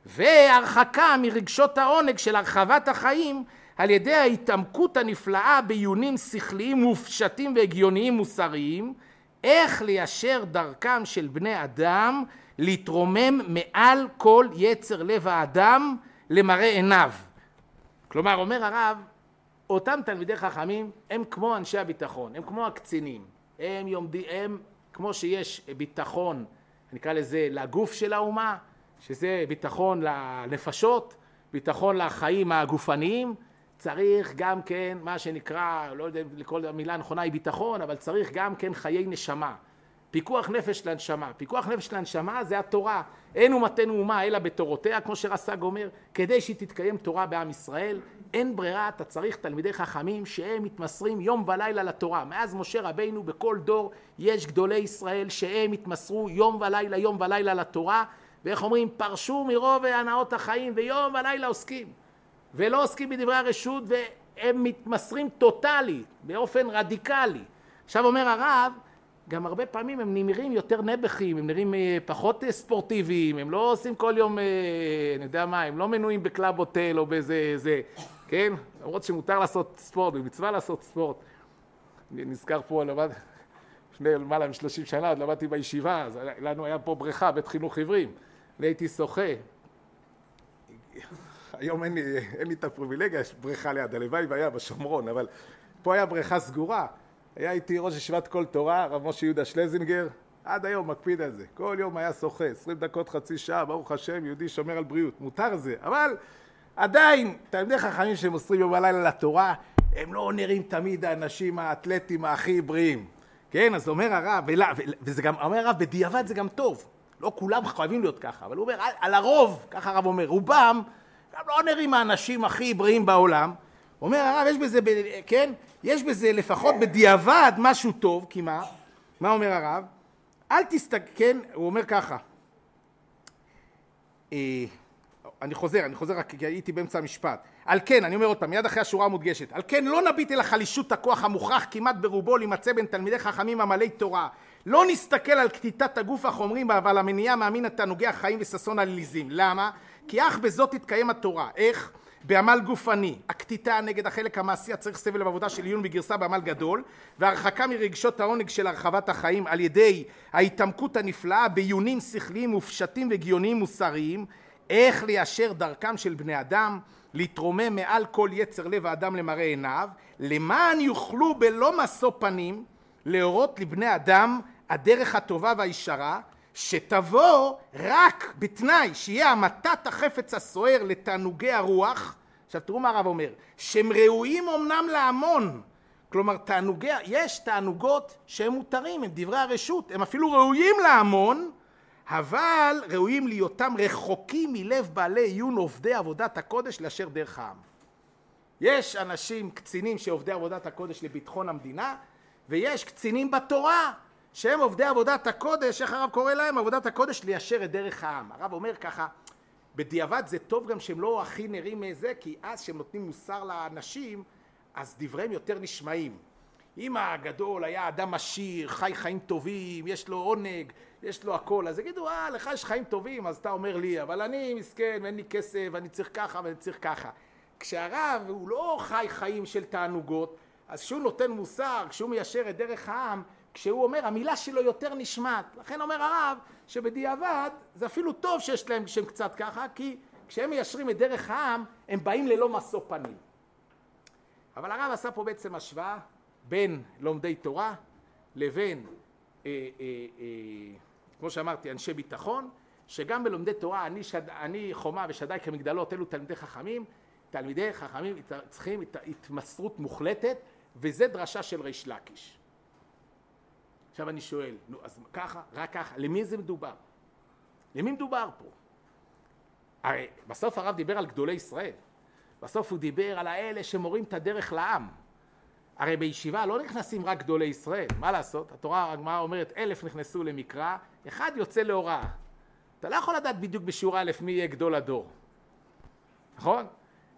והרחקה מרגשות העונג של הרחבת החיים על ידי ההתעמקות הנפלאה בעיונים שכליים מופשטים והגיוניים מוסריים, איך ליישר דרכם של בני אדם להתרומם מעל כל יצר לב האדם למראה עיניו. כלומר, אומר הרב, אותם תלמידי חכמים הם כמו אנשי הביטחון, הם כמו הקצינים, הם, יומדי, הם כמו שיש ביטחון, נקרא לזה, לגוף של האומה, שזה ביטחון לנפשות, ביטחון לחיים הגופניים, צריך גם כן מה שנקרא, לא יודע לכל המילה נכונה היא ביטחון, אבל צריך גם כן חיי נשמה, פיקוח נפש לנשמה. פיקוח נפש לנשמה זה התורה, אין אומתנו אומה אלא בתורותיה, כמו שרס"ג אומר, כדי שתתקיים תורה בעם ישראל, אין ברירה, אתה צריך תלמידי חכמים שהם מתמסרים יום ולילה לתורה. מאז משה רבינו בכל דור יש גדולי ישראל שהם מתמסרו יום ולילה, יום ולילה לתורה, ואיך אומרים, פרשו מרוב הנאות החיים ויום ולילה עוסקים, ולא עוסקים בדברי הרשות, והם מתמסרים טוטלי, באופן רדיקלי. עכשיו אומר הרב, גם הרבה פעמים הם נראים יותר נבחים, הם נראים פחות ספורטיביים, הם לא עושים כל יום, אני יודע מה, הם לא מנויים בקלאב הוטל או באיזה, זה, כן? למרות שמותר לעשות ספורט, במצווה לעשות ספורט. אני נזכר פה, למד, לפני למעלה מ-שלושים שנה, עוד למדתי בישיבה, אז לנו היה פה בריכה, בית חינוך עברים, אני הייתי שוחה. היום אין לי, אין לי את הפריבילגיה, יש בריכה ליד, הלוואי והיה בשומרון, אבל פה היה בריכה סגורה. היה איתי ראש ישיבת כל תורה, רב משה יהודה שלזינגר, עד היום מקפיד על זה. כל יום היה שוחה, עשרים דקות, חצי שעה, ברוך השם, יהודי שומר על בריאות, מותר זה. אבל עדיין, תלמידי חכמים שמוסרים יום הלילה לתורה, הם לא נראים תמיד האנשים האתלטים הכי בריאים. כן, אז אומר הרב, וזה גם, אומר הרב, בדיעבד זה גם טוב. לא כולם חייבים להיות ככה, אבל הוא אומר, על, על הרוב, ככה הרב אומר, רובם, גם לא נראים האנשים הכי בריאים בעולם. אומר הרב, יש בזה, כן, יש בזה לפחות בדיעבד משהו טוב, כי מה? מה אומר הרב? אל תסתכל, כן, הוא אומר ככה. אה, אני חוזר, אני חוזר רק כי הייתי באמצע המשפט. על כן, אני אומר עוד פעם, מיד אחרי השורה המודגשת, על כן לא נביט אל החלישות הכוח המוכרח כמעט ברובו להימצא בין תלמידי חכמים עמלי תורה. לא נסתכל על קטיטת הגוף החומרים, אבל המניעה מאמין התענוגי החיים וססון עליזים. למה? כי אך בזאת תתקיים התורה. איך? בעמל גופני, הקטיטה נגד החלק המעשי הצריך סבל ועבודה של עיון בגרסה בעמל גדול, והרחקה מרגשות העונג של הרחבת החיים על ידי ההתעמקות הנפלאה בעיונים שכליים מופשטים וגיוניים מוסריים, איך ליישר דרכם של בני אדם, להתרומם מעל כל יצר לב האדם למראה עיניו, למען יוכלו בלא משוא פנים להורות לבני אדם הדרך הטובה והישרה, שתבוא רק בתנאי שיהיה המתת החפץ הסוער לתענוגי הרוח. עכשיו תראו מה הרב אומר, שהם ראויים אמנם להמון, כלומר תענוגי, יש תענוגות שהם מותרים, הם דברי הרשות, הם אפילו ראויים להמון, אבל ראויים להיותם רחוקים מלב בעלי עיון עובדי עבודת הקודש לאשר דרך העם. יש אנשים, קצינים שעובדי עבודת הקודש לביטחון המדינה, ויש קצינים בתורה שהם עובדי עבודת הקודש, איך הרב קורא להם? עבודת הקודש ליישר את דרך העם. הרב אומר ככה, בדיעבד זה טוב גם שהם לא הכי נראים מזה, כי אז שהם נותנים מוסר לאנשים, אז דבריהם יותר נשמעים. אם הגדול היה אדם עשיר, חי חיים טובים, יש לו עונג, יש לו הכל, אז יגידו, אה, לך יש חיים טובים, אז אתה אומר לי, אבל אני מסכן, ואין לי כסף, ואני צריך ככה, ואני צריך ככה. כשהרב הוא לא חי חיים של תענוגות, אז כשהוא נותן מוסר, כשהוא מיישר את דרך העם, כשהוא אומר, המילה שלו יותר נשמעת. לכן אומר הרב, שבדיעבד זה אפילו טוב שיש להם שהם קצת ככה, כי כשהם מיישרים את דרך העם, הם באים ללא משוא פנים. אבל הרב עשה פה בעצם השוואה בין לומדי תורה לבין, אה, אה, אה, כמו שאמרתי, אנשי ביטחון, שגם בלומדי תורה, אני, שד, אני חומה ושדי כמגדלות, אלו תלמידי חכמים, תלמידי חכמים צריכים התמסרות מוחלטת, וזה דרשה של ריש לקיש. עכשיו אני שואל, נו, אז ככה, רק ככה, למי זה מדובר? למי מדובר פה? הרי בסוף הרב דיבר על גדולי ישראל, בסוף הוא דיבר על האלה שמורים את הדרך לעם. הרי בישיבה לא נכנסים רק גדולי ישראל, מה לעשות? התורה הגמרא אומרת, אלף נכנסו למקרא, אחד יוצא להוראה. אתה לא יכול לדעת בדיוק בשיעור א' מי יהיה גדול הדור, נכון?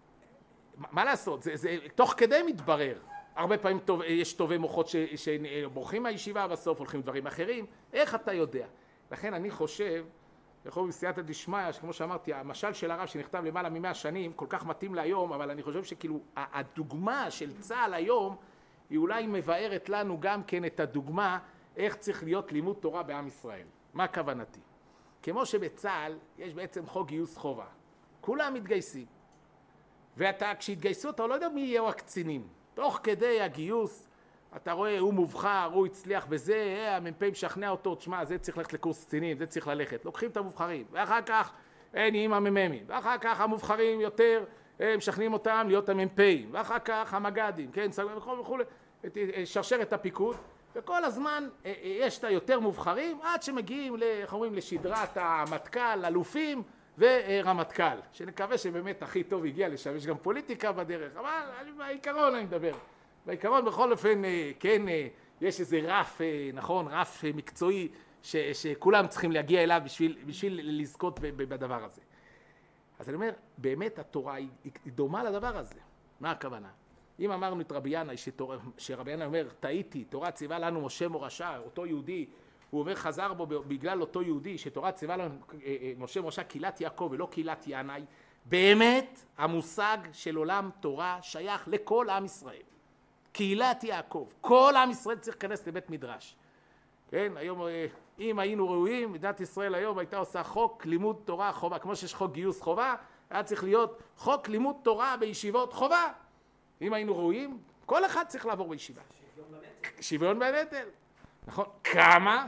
מה לעשות? זה, זה תוך כדי מתברר. הרבה פעמים טוב, יש טובי מוחות ש, שבורחים מהישיבה, בסוף הולכים דברים אחרים. איך אתה יודע? לכן אני חושב, יכול בסייעתא דשמיא, שכמו שאמרתי, המשל של הרב שנכתב למעלה ממאה שנים, כל כך מתאים להיום, אבל אני חושב שכאילו הדוגמה של צה"ל היום, היא אולי מבארת לנו גם כן את הדוגמה, איך צריך להיות לימוד תורה בעם ישראל. מה כוונתי? כמו שבצה"ל יש בעצם חוק גיוס חובה. כולם מתגייסים. ואתה, כשהתגייסו, אתה לא יודע מי יהיו הקצינים. תוך כדי הגיוס, אתה רואה, הוא מובחר, הוא הצליח בזה, המ"פ משכנע אותו, תשמע, זה צריך ללכת לקורס קצינים, זה צריך ללכת. לוקחים את המובחרים, ואחר כך הם נהיים המ"מים, ואחר כך המובחרים יותר, הם משכנעים אותם להיות המ"פים, ואחר כך המג"דים, כן, וכו' וכו', שרשרת הפיקוד, וכל הזמן יש את היותר מובחרים, עד שמגיעים, איך אומרים, לשדרת המטכ"ל, אלופים ורמטכ"ל, שנקווה שבאמת הכי טוב הגיע לשם, יש גם פוליטיקה בדרך, אבל בעיקרון אני מדבר. בעיקרון בכל אופן, כן, יש איזה רף, נכון, רף מקצועי ש, שכולם צריכים להגיע אליו בשביל, בשביל לזכות בדבר הזה. אז אני אומר, באמת התורה היא, היא דומה לדבר הזה. מה הכוונה? אם אמרנו את רבי ינאי, שרבי ינאי אומר, טעיתי, תורה ציווה לנו משה מורשה, אותו יהודי, הוא אומר חזר בו בגלל אותו יהודי, שתורה ציווה לנו משה מורשה קהילת יעקב ולא קהילת ינאי, באמת המושג של עולם תורה שייך לכל עם ישראל. קהילת יעקב, כל עם ישראל צריך להיכנס לבית מדרש. כן, היום אם היינו ראויים, מדינת ישראל היום הייתה עושה חוק לימוד תורה חובה, כמו שיש חוק גיוס חובה, היה צריך להיות חוק לימוד תורה בישיבות חובה. אם היינו ראויים, כל אחד צריך לעבור בישיבה. שוויון בנטל. שוויון בנטל. נכון. כמה?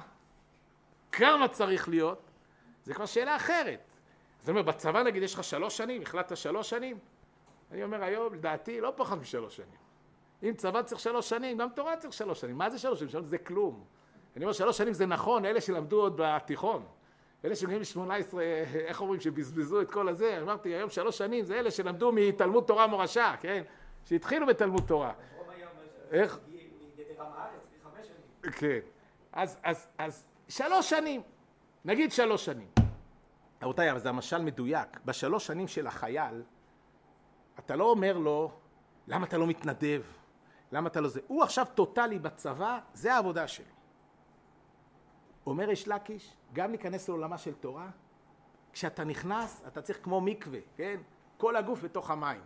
כמה צריך להיות? זה כבר שאלה אחרת. זאת אומרת, בצבא נגיד יש לך שלוש שנים, החלטת שלוש שנים. אני אומר היום, לדעתי, לא פחות משלוש שנים. אם צבא צריך שלוש שנים, גם תורה צריך שלוש שנים. מה זה שלוש שנים? שלוש זה כלום. אני אומר, שלוש שנים זה נכון, אלה שלמדו עוד בתיכון. אלה שמגיעים ל-שמונה עשרה, איך אומרים, שבזבזו את כל הזה. אמרתי, היום שלוש שנים זה אלה שלמדו מתלמוד תורה מורשה, כן? שהתחילו בתלמוד תורה. איך? מגדר עם הארץ, בחמש שנים. כן. אז, אז, אז, שלוש שנים. נגיד שלוש שנים. רבותיי, אבל זה המשל מדויק. בשלוש שנים של החייל, אתה לא אומר לו, למה אתה לא מתנדב? למה אתה לא זה? הוא עכשיו טוטלי בצבא, זה העבודה שלו. אומר ריש לקיש, גם להיכנס לעולמה של תורה, כשאתה נכנס, אתה צריך כמו מקווה, כן? כל הגוף בתוך המים.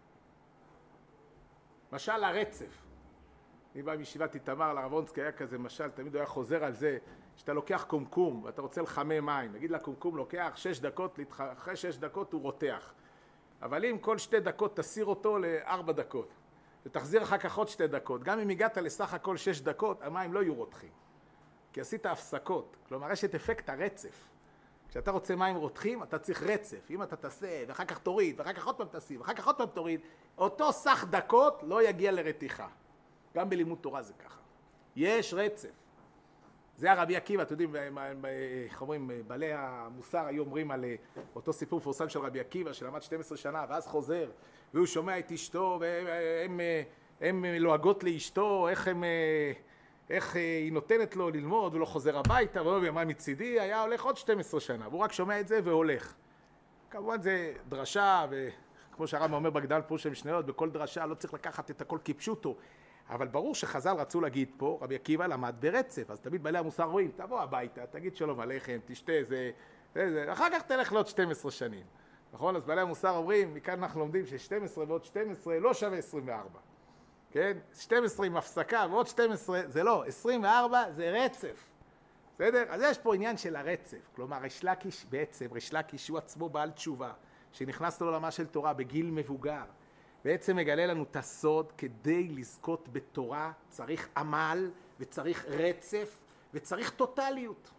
משל הרצף. אני בא מישיבת איתמר, לרב רונסקי היה כזה משל, תמיד הוא היה חוזר על זה, שאתה לוקח קומקום ואתה רוצה לחמם מים. נגיד לקומקום לוקח שש דקות, אחרי שש דקות הוא רותח. אבל אם כל שתי דקות תסיר אותו לארבע דקות, ותחזיר אחר כך עוד שתי דקות, גם אם הגעת לסך הכל שש דקות, המים לא יהיו רותחים. כי עשית הפסקות. כלומר, יש את אפקט הרצף. כשאתה רוצה מים רותחים, אתה צריך רצף. אם אתה תעשה, ואחר כך תוריד, ואחר כך עוד פעם תעשי, ואחר כך עוד פעם תוריד, אותו סך דקות לא יגיע לרתיחה. גם בלימוד תורה זה ככה. יש רצף. זה הרבי עקיבא, אתם יודעים, איך אומרים, בעלי המוסר היו אומרים על אותו סיפור מפורסם של רבי עקיבא, שלמד שתים עשרה שנה, ואז חוזר, והוא שומע את אשתו, והם לועגות לאשתו, איך הם... איך היא נותנת לו ללמוד ולא חוזר הביתה, והוא אומר, מה מצידי? היה הולך עוד שתים עשרה שנה, והוא רק שומע את זה והולך. כמובן זה דרשה, וכמו שהרב אומר בגדל פרוש המשניות, בכל דרשה לא צריך לקחת את הכל כפשוטו, אבל ברור שחז"ל רצו להגיד פה, רבי עקיבא למד ברצף, אז תמיד בעלי המוסר רואים, תבוא הביתה, תגיד שלום עליכם, תשתה, זה, זה, זה, אחר כך תלך לעוד שתים עשרה שנים. נכון? אז בעלי המוסר אומרים, מכאן אנחנו לומדים ש-שתים עשרה ועוד שתים עשרה לא שווה עשרים וארבע. כן? שתים עשרה עם הפסקה ועוד שתים עשרה, זה לא, עשרים וארבע זה רצף. בסדר? אז יש פה עניין של הרצף. כלומר, ריש לקיש בעצם, ריש לקיש הוא עצמו בעל תשובה, שנכנס לעולמה של תורה בגיל מבוגר. בעצם מגלה לנו את הסוד, כדי לזכות בתורה צריך עמל וצריך רצף וצריך טוטליות.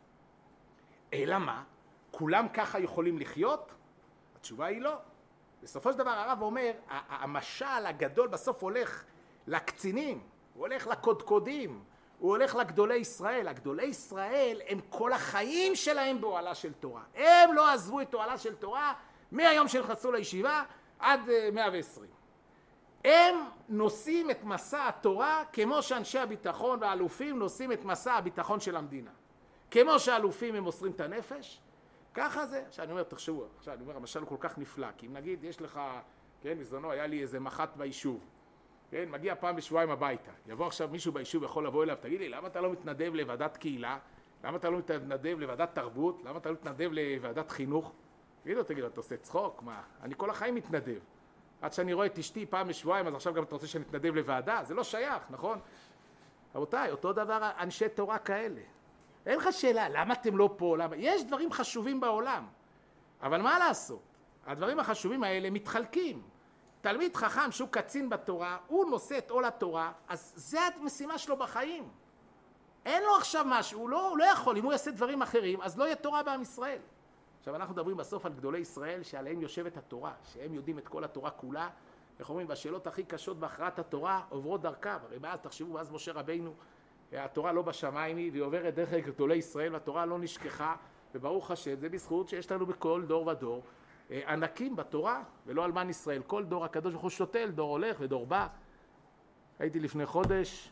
אלא מה? כולם ככה יכולים לחיות? התשובה היא לא. בסופו של דבר הרב אומר, המשל הגדול בסוף הולך לקצינים, הוא הולך לקודקודים, הוא הולך לגדולי ישראל. הגדולי ישראל הם כל החיים שלהם באוהלה של תורה. הם לא עזבו את אוהלה של תורה מהיום שנכנסו לישיבה עד מאה ועשרים. הם נושאים את מסע התורה כמו שאנשי הביטחון והאלופים נושאים את מסע הביטחון של המדינה. כמו שהאלופים הם מוסרים את הנפש, ככה זה. עכשיו אני אומר, תחשבו, עכשיו אני אומר, המשל הוא כל כך נפלא, כי אם נגיד יש לך, כן, בזמנו היה לי איזה מח"ט ביישוב, כן, מגיע פעם בשבועיים הביתה, יבוא עכשיו מישהו ביישוב יכול לבוא אליו, תגיד לי, למה אתה לא מתנדב לוועדת קהילה? למה אתה לא מתנדב לוועדת תרבות? למה אתה לא מתנדב לוועדת חינוך? תגיד לו, תגיד לו, אתה עושה צחוק? מה? אני כל החיים מתנדב. עד שאני רואה את אשתי פעם בשבועיים, אז עכשיו גם אתה רוצה שנתנדב לוועדה? זה לא שייך, נכון? רבותיי, אותו דבר אנשי תורה כאלה. אין לך שאלה, למה אתם לא פה? למה? יש דברים חשובים בעולם, אבל מה לעשות? הדברים החשובים האלה מתחלקים. תלמיד חכם שהוא קצין בתורה, הוא נושא את עול התורה, אז זה המשימה שלו בחיים. אין לו עכשיו משהו, הוא לא, הוא לא יכול, אם הוא יעשה דברים אחרים, אז לא יהיה תורה בעם ישראל. עכשיו אנחנו מדברים בסוף על גדולי ישראל שעליהם יושבת התורה, שהם יודעים את כל התורה כולה, איך אומרים, והשאלות הכי קשות בהכרעת התורה עוברות דרכם. הרי מאז, תחשבו, מאז משה רבינו, התורה לא בשמיים היא, והיא עוברת דרך גדולי ישראל, והתורה לא נשכחה, וברוך השם, זה בזכות שיש לנו בכל דור ודור ענקים בתורה, ולא אלמן ישראל. כל דור הקדוש ברוך הוא שותל, דור הולך ודור בא. הייתי לפני חודש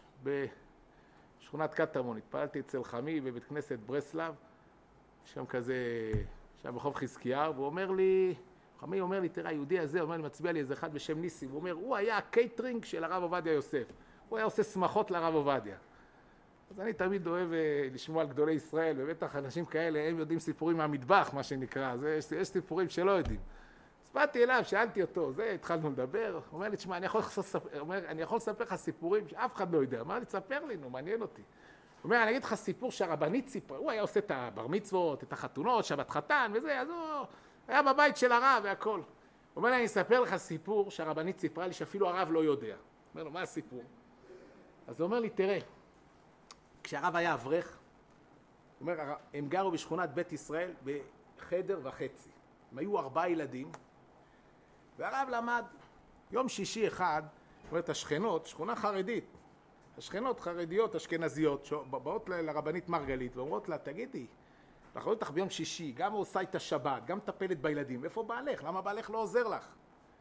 בשכונת קטמון, התפעלתי אצל חמי בבית כנסת ברסלב, שם כזה, שם ברחוב חזקיהו, והוא אומר לי, חמי אומר לי, תראה, היהודי הזה, אומר לי, מצביע לי איזה אחד בשם ניסים, הוא אומר, הוא היה הקייטרינג של הרב עובדיה יוסף, הוא היה עושה שמחות לרב עובדיה. אז אני תמיד אוהב לשמוע על גדולי ישראל, ובטח אנשים כאלה, הם יודעים סיפורים מהמטבח, מה שנקרא, זה, יש, יש סיפורים שלא יודעים. אז באתי אליו, שאלתי אותו, זה, התחלנו לדבר, הוא אומר לי, תשמע, אני יכול, אומר, אני יכול לספר לך סיפורים שאף אחד לא יודע. אמר לי, תספר לי, נו, מעניין אותי. הוא אומר, אני אגיד לך סיפור שהרבנית סיפרה, הוא היה עושה את הבר מצוות, את החתונות, שבת חתן וזה, אז הוא היה בבית של הרב והכל. הוא אומר לי, אני אספר לך סיפור שהרבנית סיפרה לי שאפילו הרב לא יודע. אומר לו, מה הסיפור? אז הוא אומר לי, תראה, כשהרב היה אברך, הוא אומר, הם גרו בשכונת בית ישראל בחדר וחצי. הם היו ארבעה ילדים, והרב למד יום שישי אחד, זאת אומרת, השכנות, שכונה חרדית, השכנות חרדיות, אשכנזיות, באות לרבנית מרגלית ואומרות לה, תגידי, אנחנו אותך ביום שישי, גם עושה את השבת, גם מטפלת בילדים, איפה בעלך? למה בעלך לא עוזר לך?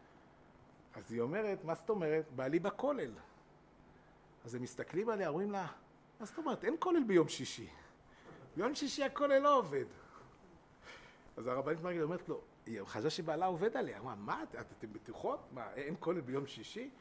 אז היא אומרת, מה זאת אומרת? בעלי בכולל. אז הם מסתכלים עליה, אומרים לה, מה זאת אומרת? אין כולל ביום שישי. ביום שישי הכולל לא עובד. אז הרבנית מרגלית אומרת לו, היא חשבה שבעלה עובד עליה. אמרה, מה? את, אתם בטוחות? מה, אין כולל ביום שישי?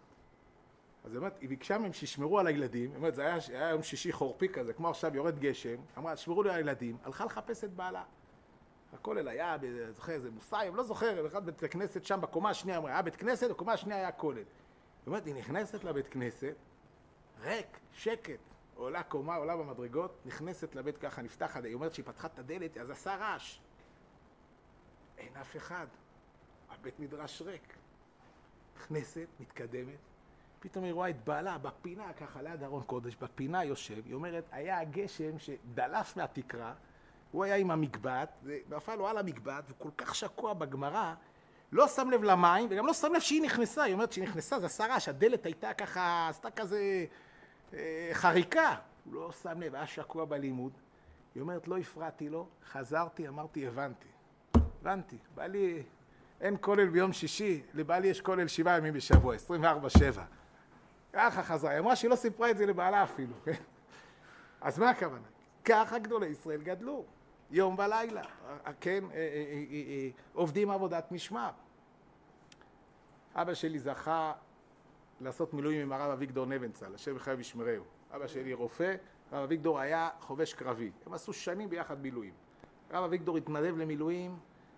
אז היא אומרת, היא ביקשה מהם שישמרו על הילדים. היא אומרת, זה היה, היה יום שישי חורפי כזה, כמו עכשיו יורד גשם. אמרה, שמרו לי על הילדים. הלכה לחפש את בעלה. הכולל היה, זוכר, איזה מוסיים, לא זוכר, אחד בית כנסת שם בקומה השנייה, אמרה, היה בית כנסת, בקומה השנייה היה כולל. היא אומרת, היא נכנסת לבית כנסת, ריק, שקט. עולה קומה, עולה במדרגות, נכנסת לבית ככה, נפתח, היא אומרת שהיא פתחה את הדלת, אז עשה רעש. אין אף אחד. הבית מדרש ריק. נכנסת, מתקדמת, פתאום היא רואה את בעלה בפינה, ככה ליד ארון קודש, בפינה יושב, היא אומרת, היה הגשם שדלף מהתקרה, הוא היה עם המקבט, ונפל לו על המקבט, וכל כך שקוע בגמרא, לא שם לב למים, וגם לא שם לב שהיא נכנסה, היא אומרת שהיא נכנסה, זה עשה רעש, הדלת הייתה ככה, עשתה כזה אה, חריקה, הוא לא שם לב, היה שקוע בלימוד, היא אומרת, לא הפרעתי לו, חזרתי, אמרתי, הבנתי, הבנתי, בא לי, אין כולל ביום שישי, לבעלי יש כולל שבעה ימים בשבוע, עשרים וארבע שבע. ככה חזרה, היא אמרה שהיא לא סיפרה את זה לבעלה אפילו, כן? אז מה הכוונה? ככה גדולי ישראל גדלו, יום ולילה, כן, עובדים עבודת משמר. אבא שלי זכה לעשות מילואים עם הרב אביגדור נבנצל, השם יחייב וישמרהו. אבא שלי רופא, הרב אביגדור היה חובש קרבי, הם עשו שנים ביחד מילואים. הרב אביגדור התנדב למילואים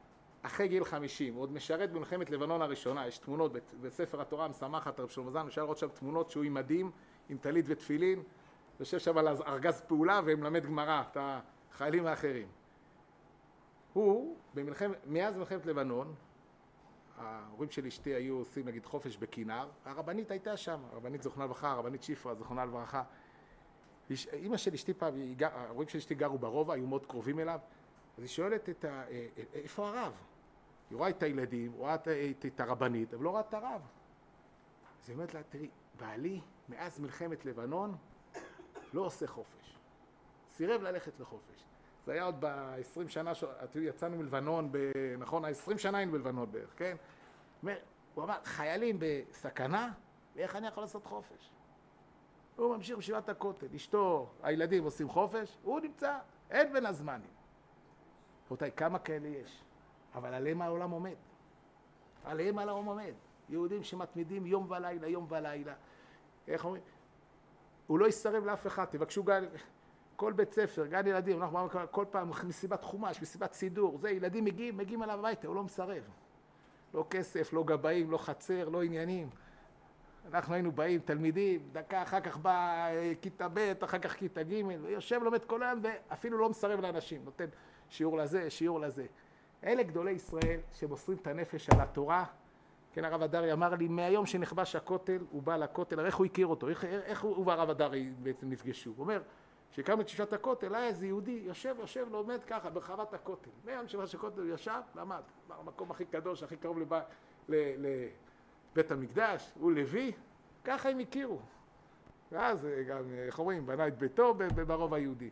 אחרי גיל חמישים, הוא עוד משרת במלחמת לבנון הראשונה, יש תמונות בספר התורה המשמחת, רב שלמה זלמן, אפשר לראות שם תמונות שהוא עם מדים, עם טלית ותפילין, יושב שם על ארגז פעולה ומלמד גמרא, את החיילים האחרים. הוא, במלחמת, מאז מלחמת לבנון, ההורים של אשתי היו עושים נגיד חופש בכינר, הרבנית הייתה שם, הרבנית זכרונה לברכה, הרבנית שפרה זכרונה לברכה. אמא של אשתי פעם, ההורים של אשתי גרו ברובע, היו מאוד קרובים אליו, אז היא שואלת את ה... איפה הרב? היא רואה את הילדים, רואה את, את הרבנית, אבל לא רואה את הרב. אז היא אומרת לה, תראי, בעלי מאז מלחמת לבנון לא עושה חופש. סירב ללכת לחופש. זה היה עוד ב-עשרים שנה, יצאנו מלבנון, ב... נכון, ה-עשרים שנה היינו בלבנון בערך, כן? הוא אמר, חיילים בסכנה, ואיך אני יכול לעשות חופש? הוא ממשיך בשבעת הכותל, אשתו, הילדים עושים חופש, הוא נמצא, אין בין הזמנים. רבותיי, כמה כאלה יש? אבל עליהם העולם עומד. עליהם העולם עומד. יהודים שמתמידים יום ולילה, יום ולילה. איך אומרים? הוא לא יסרב לאף אחד, תבקשו גן, כל בית ספר, גן ילדים, אנחנו כל פעם מסיבת חומש, מסיבת סידור, זה, ילדים מגיעים, מגיעים אליו הביתה, הוא לא מסרב. לא כסף, לא גבאים, לא חצר, לא עניינים. אנחנו היינו באים, תלמידים, דקה אחר כך בא כיתה ב', אחר כך כיתה ג', ויושב לומד כל היום, ואפילו לא מסרב לאנשים, נותן שיעור לזה, שיעור לזה. אלה גדולי ישראל שמוסרים את הנפש על התורה. כן, הרב אדרי אמר לי, מהיום שנכבש הכותל, הוא בא לכותל, איך הוא הכיר אותו, איך, איך הוא והרב אדרי בעצם נפגשו. הוא אומר, כשקם את שפת הכותל, היה איזה יהודי, יושב, יושב, לומד ככה, ברחבת הכותל. מהיום שנכבש הכותל הוא ישב, למד, במקום הכי קדוש, הכי קרוב לבא, לבית המקדש, הוא לוי, ככה הם הכירו. ואז גם, איך אומרים, בנה את ביתו ברוב היהודי.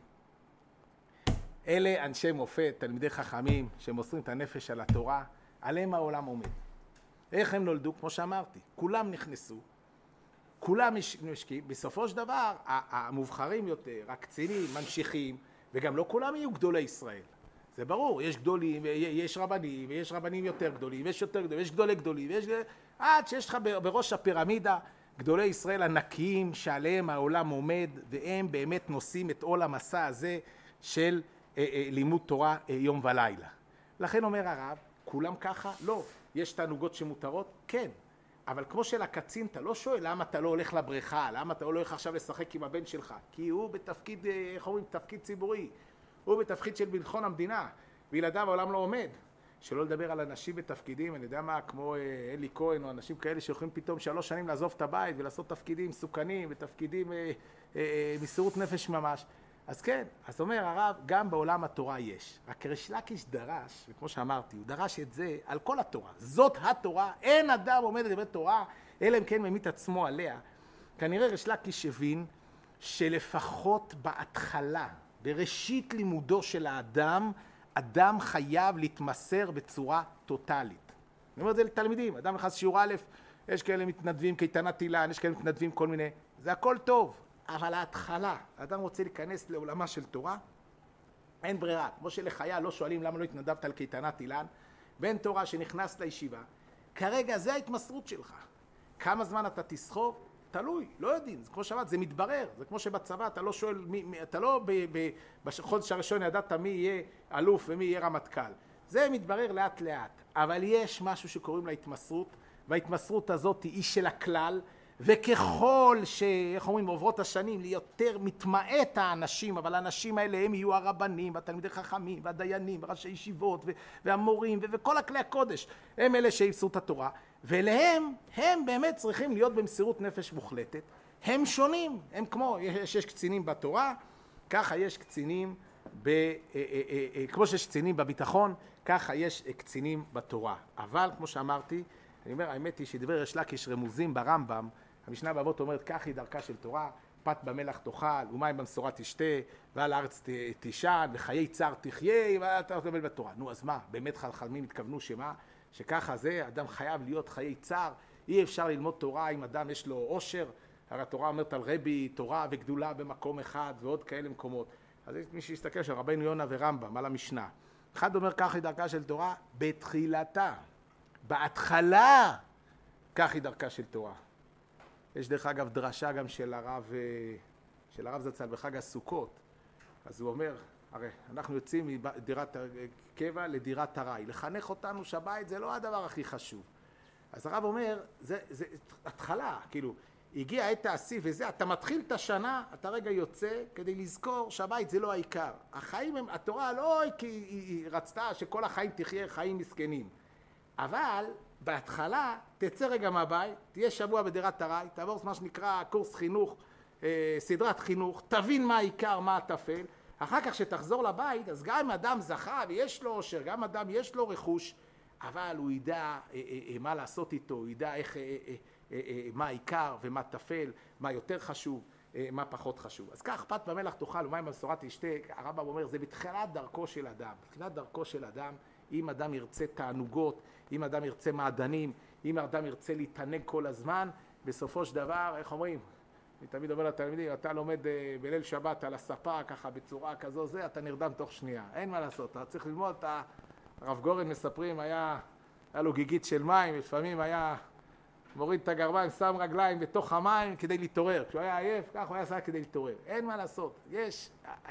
אלה אנשי מופת, תלמידי חכמים, שמוסרים את הנפש על התורה, עליהם העולם עומד. איך הם נולדו? כמו שאמרתי, כולם נכנסו, כולם משקיעים, בסופו של דבר, המובחרים יותר, הקצינים, ממשיכים, וגם לא כולם יהיו גדולי ישראל. זה ברור, יש גדולים, יש רבנים, ויש רבנים יותר גדולים, ויש יותר גדולים, ויש גדולי גדולים, ויש... עד שיש לך בראש הפירמידה, גדולי ישראל ענקיים, שעליהם העולם עומד, והם באמת נושאים את עול המסע הזה של אה, אה, לימוד תורה אה, יום ולילה. לכן אומר הרב, כולם ככה? לא. יש תענוגות שמותרות? כן. אבל כמו של הקצין, אתה לא שואל למה אתה לא הולך לבריכה, למה אתה לא הולך עכשיו לשחק עם הבן שלך, כי הוא בתפקיד, איך אומרים, תפקיד ציבורי, הוא בתפקיד של ביטחון המדינה, וילדיו העולם לא עומד. שלא לדבר על אנשים בתפקידים, אני יודע מה, כמו אלי כהן או אנשים כאלה שיכולים פתאום שלוש שנים לעזוב את הבית ולעשות תפקידים מסוכנים ותפקידים אה, אה, מסירות נפש ממש. אז כן, אז אומר הרב, גם בעולם התורה יש. רק ריש לקיש דרש, וכמו שאמרתי, הוא דרש את זה על כל התורה. זאת התורה, אין אדם עומד לדבר תורה, אלא אם כן ממית עצמו עליה. כנראה ריש לקיש הבין שלפחות בהתחלה, בראשית לימודו של האדם, אדם חייב להתמסר בצורה טוטלית. אני אומר את זה לתלמידים, אדם נכנס שיעור א', יש כאלה מתנדבים קייטנת אילן, יש כאלה מתנדבים כל מיני, זה הכל טוב. אבל ההתחלה, האדם רוצה להיכנס לעולמה של תורה, אין ברירה. כמו שלחייל לא שואלים למה לא התנדבת על קייטנת אילן, בן תורה שנכנס לישיבה, כרגע זה ההתמסרות שלך. כמה זמן אתה תסחוב? תלוי, לא יודעים. זה כמו שאמרת, זה מתברר. זה כמו שבצבא אתה לא שואל, מי, אתה לא ב, ב, בחודש הראשון ידעת מי יהיה אלוף ומי יהיה רמטכ"ל. זה מתברר לאט לאט. אבל יש משהו שקוראים לה התמסרות, וההתמסרות הזאת היא של הכלל, וככל שאיך אומרים עוברות השנים ליותר מתמעט האנשים, אבל האנשים האלה הם יהיו הרבנים והתלמידי חכמים והדיינים וראשי ישיבות והמורים וכל הכלי הקודש, הם אלה שימסרו את התורה, ואליהם הם באמת צריכים להיות במסירות נפש מוחלטת. הם שונים, הם כמו יש, יש קצינים בתורה, ככה יש קצינים ב, כמו שיש קצינים בביטחון, ככה יש קצינים בתורה. אבל כמו שאמרתי, אני אומר, האמת היא שדברי ריש לקיש רמוזים ברמב"ם. המשנה באבות אומרת, כך היא דרכה של תורה, פת במלח תאכל, ומים במשורה תשתה, ועל הארץ תישן, וחיי צער תחיה, ואתה תקבל בתורה. נו, אז מה? באמת חכמים התכוונו שמה? שככה זה, אדם חייב להיות חיי צער, אי אפשר ללמוד תורה אם אדם יש לו עושר, הרי התורה אומרת על רבי, תורה וגדולה במקום אחד, ועוד כאלה מקומות. אז יש מי שיסתכל של רבינו יונה ורמב"ם על המשנה. אחד אומר, כך היא דרכה של תורה, בתחילתה. בהתחלה, כך היא דרכה של תורה. יש דרך אגב דרשה גם של הרב, של הרב זצ"ל בחג הסוכות. אז הוא אומר, הרי אנחנו יוצאים מדירת קבע לדירת ארעי. לחנך אותנו שהבית זה לא הדבר הכי חשוב. אז הרב אומר, זה, זה התחלה, כאילו, הגיע עת תאסif וזה, אתה מתחיל את השנה, אתה רגע יוצא כדי לזכור שהבית זה לא העיקר. החיים הם, התורה לא כי היא רצתה שכל החיים תחיה חיים מסכנים. אבל בהתחלה תצא רגע מהבית, תהיה שבוע בדירת ארעי, תעבור מה שנקרא קורס חינוך, אה, סדרת חינוך, תבין מה העיקר, מה הטפל. אחר כך שתחזור לבית, אז גם אדם זכה ויש לו עושר, גם אדם יש לו רכוש, אבל הוא ידע אה, אה, אה, מה לעשות איתו, הוא ידע איך, אה, אה, אה, אה, מה העיקר ומה טפל, מה יותר חשוב, אה, מה פחות חשוב. אז כך פת במלח תאכל ומים במשורה תשתה, הרמב"ם אומר, זה בתחילת דרכו של אדם. בתחילת דרכו של אדם, אם אדם ירצה תענוגות, אם אדם ירצה מעדנים, אם אדם ירצה להתענג כל הזמן, בסופו של דבר, איך אומרים? אני תמיד אומר לתלמידים, אתה לומד בליל שבת על הספה, ככה בצורה כזו, זה, אתה נרדם תוך שנייה. אין מה לעשות, אתה צריך ללמוד, אתה... הרב גורן מספרים, היה, היה לו גיגית של מים, לפעמים היה מוריד את הגרביים, שם רגליים בתוך המים כדי להתעורר. כשהוא היה עייף, כך הוא היה עשה כדי להתעורר. אין מה לעשות. יש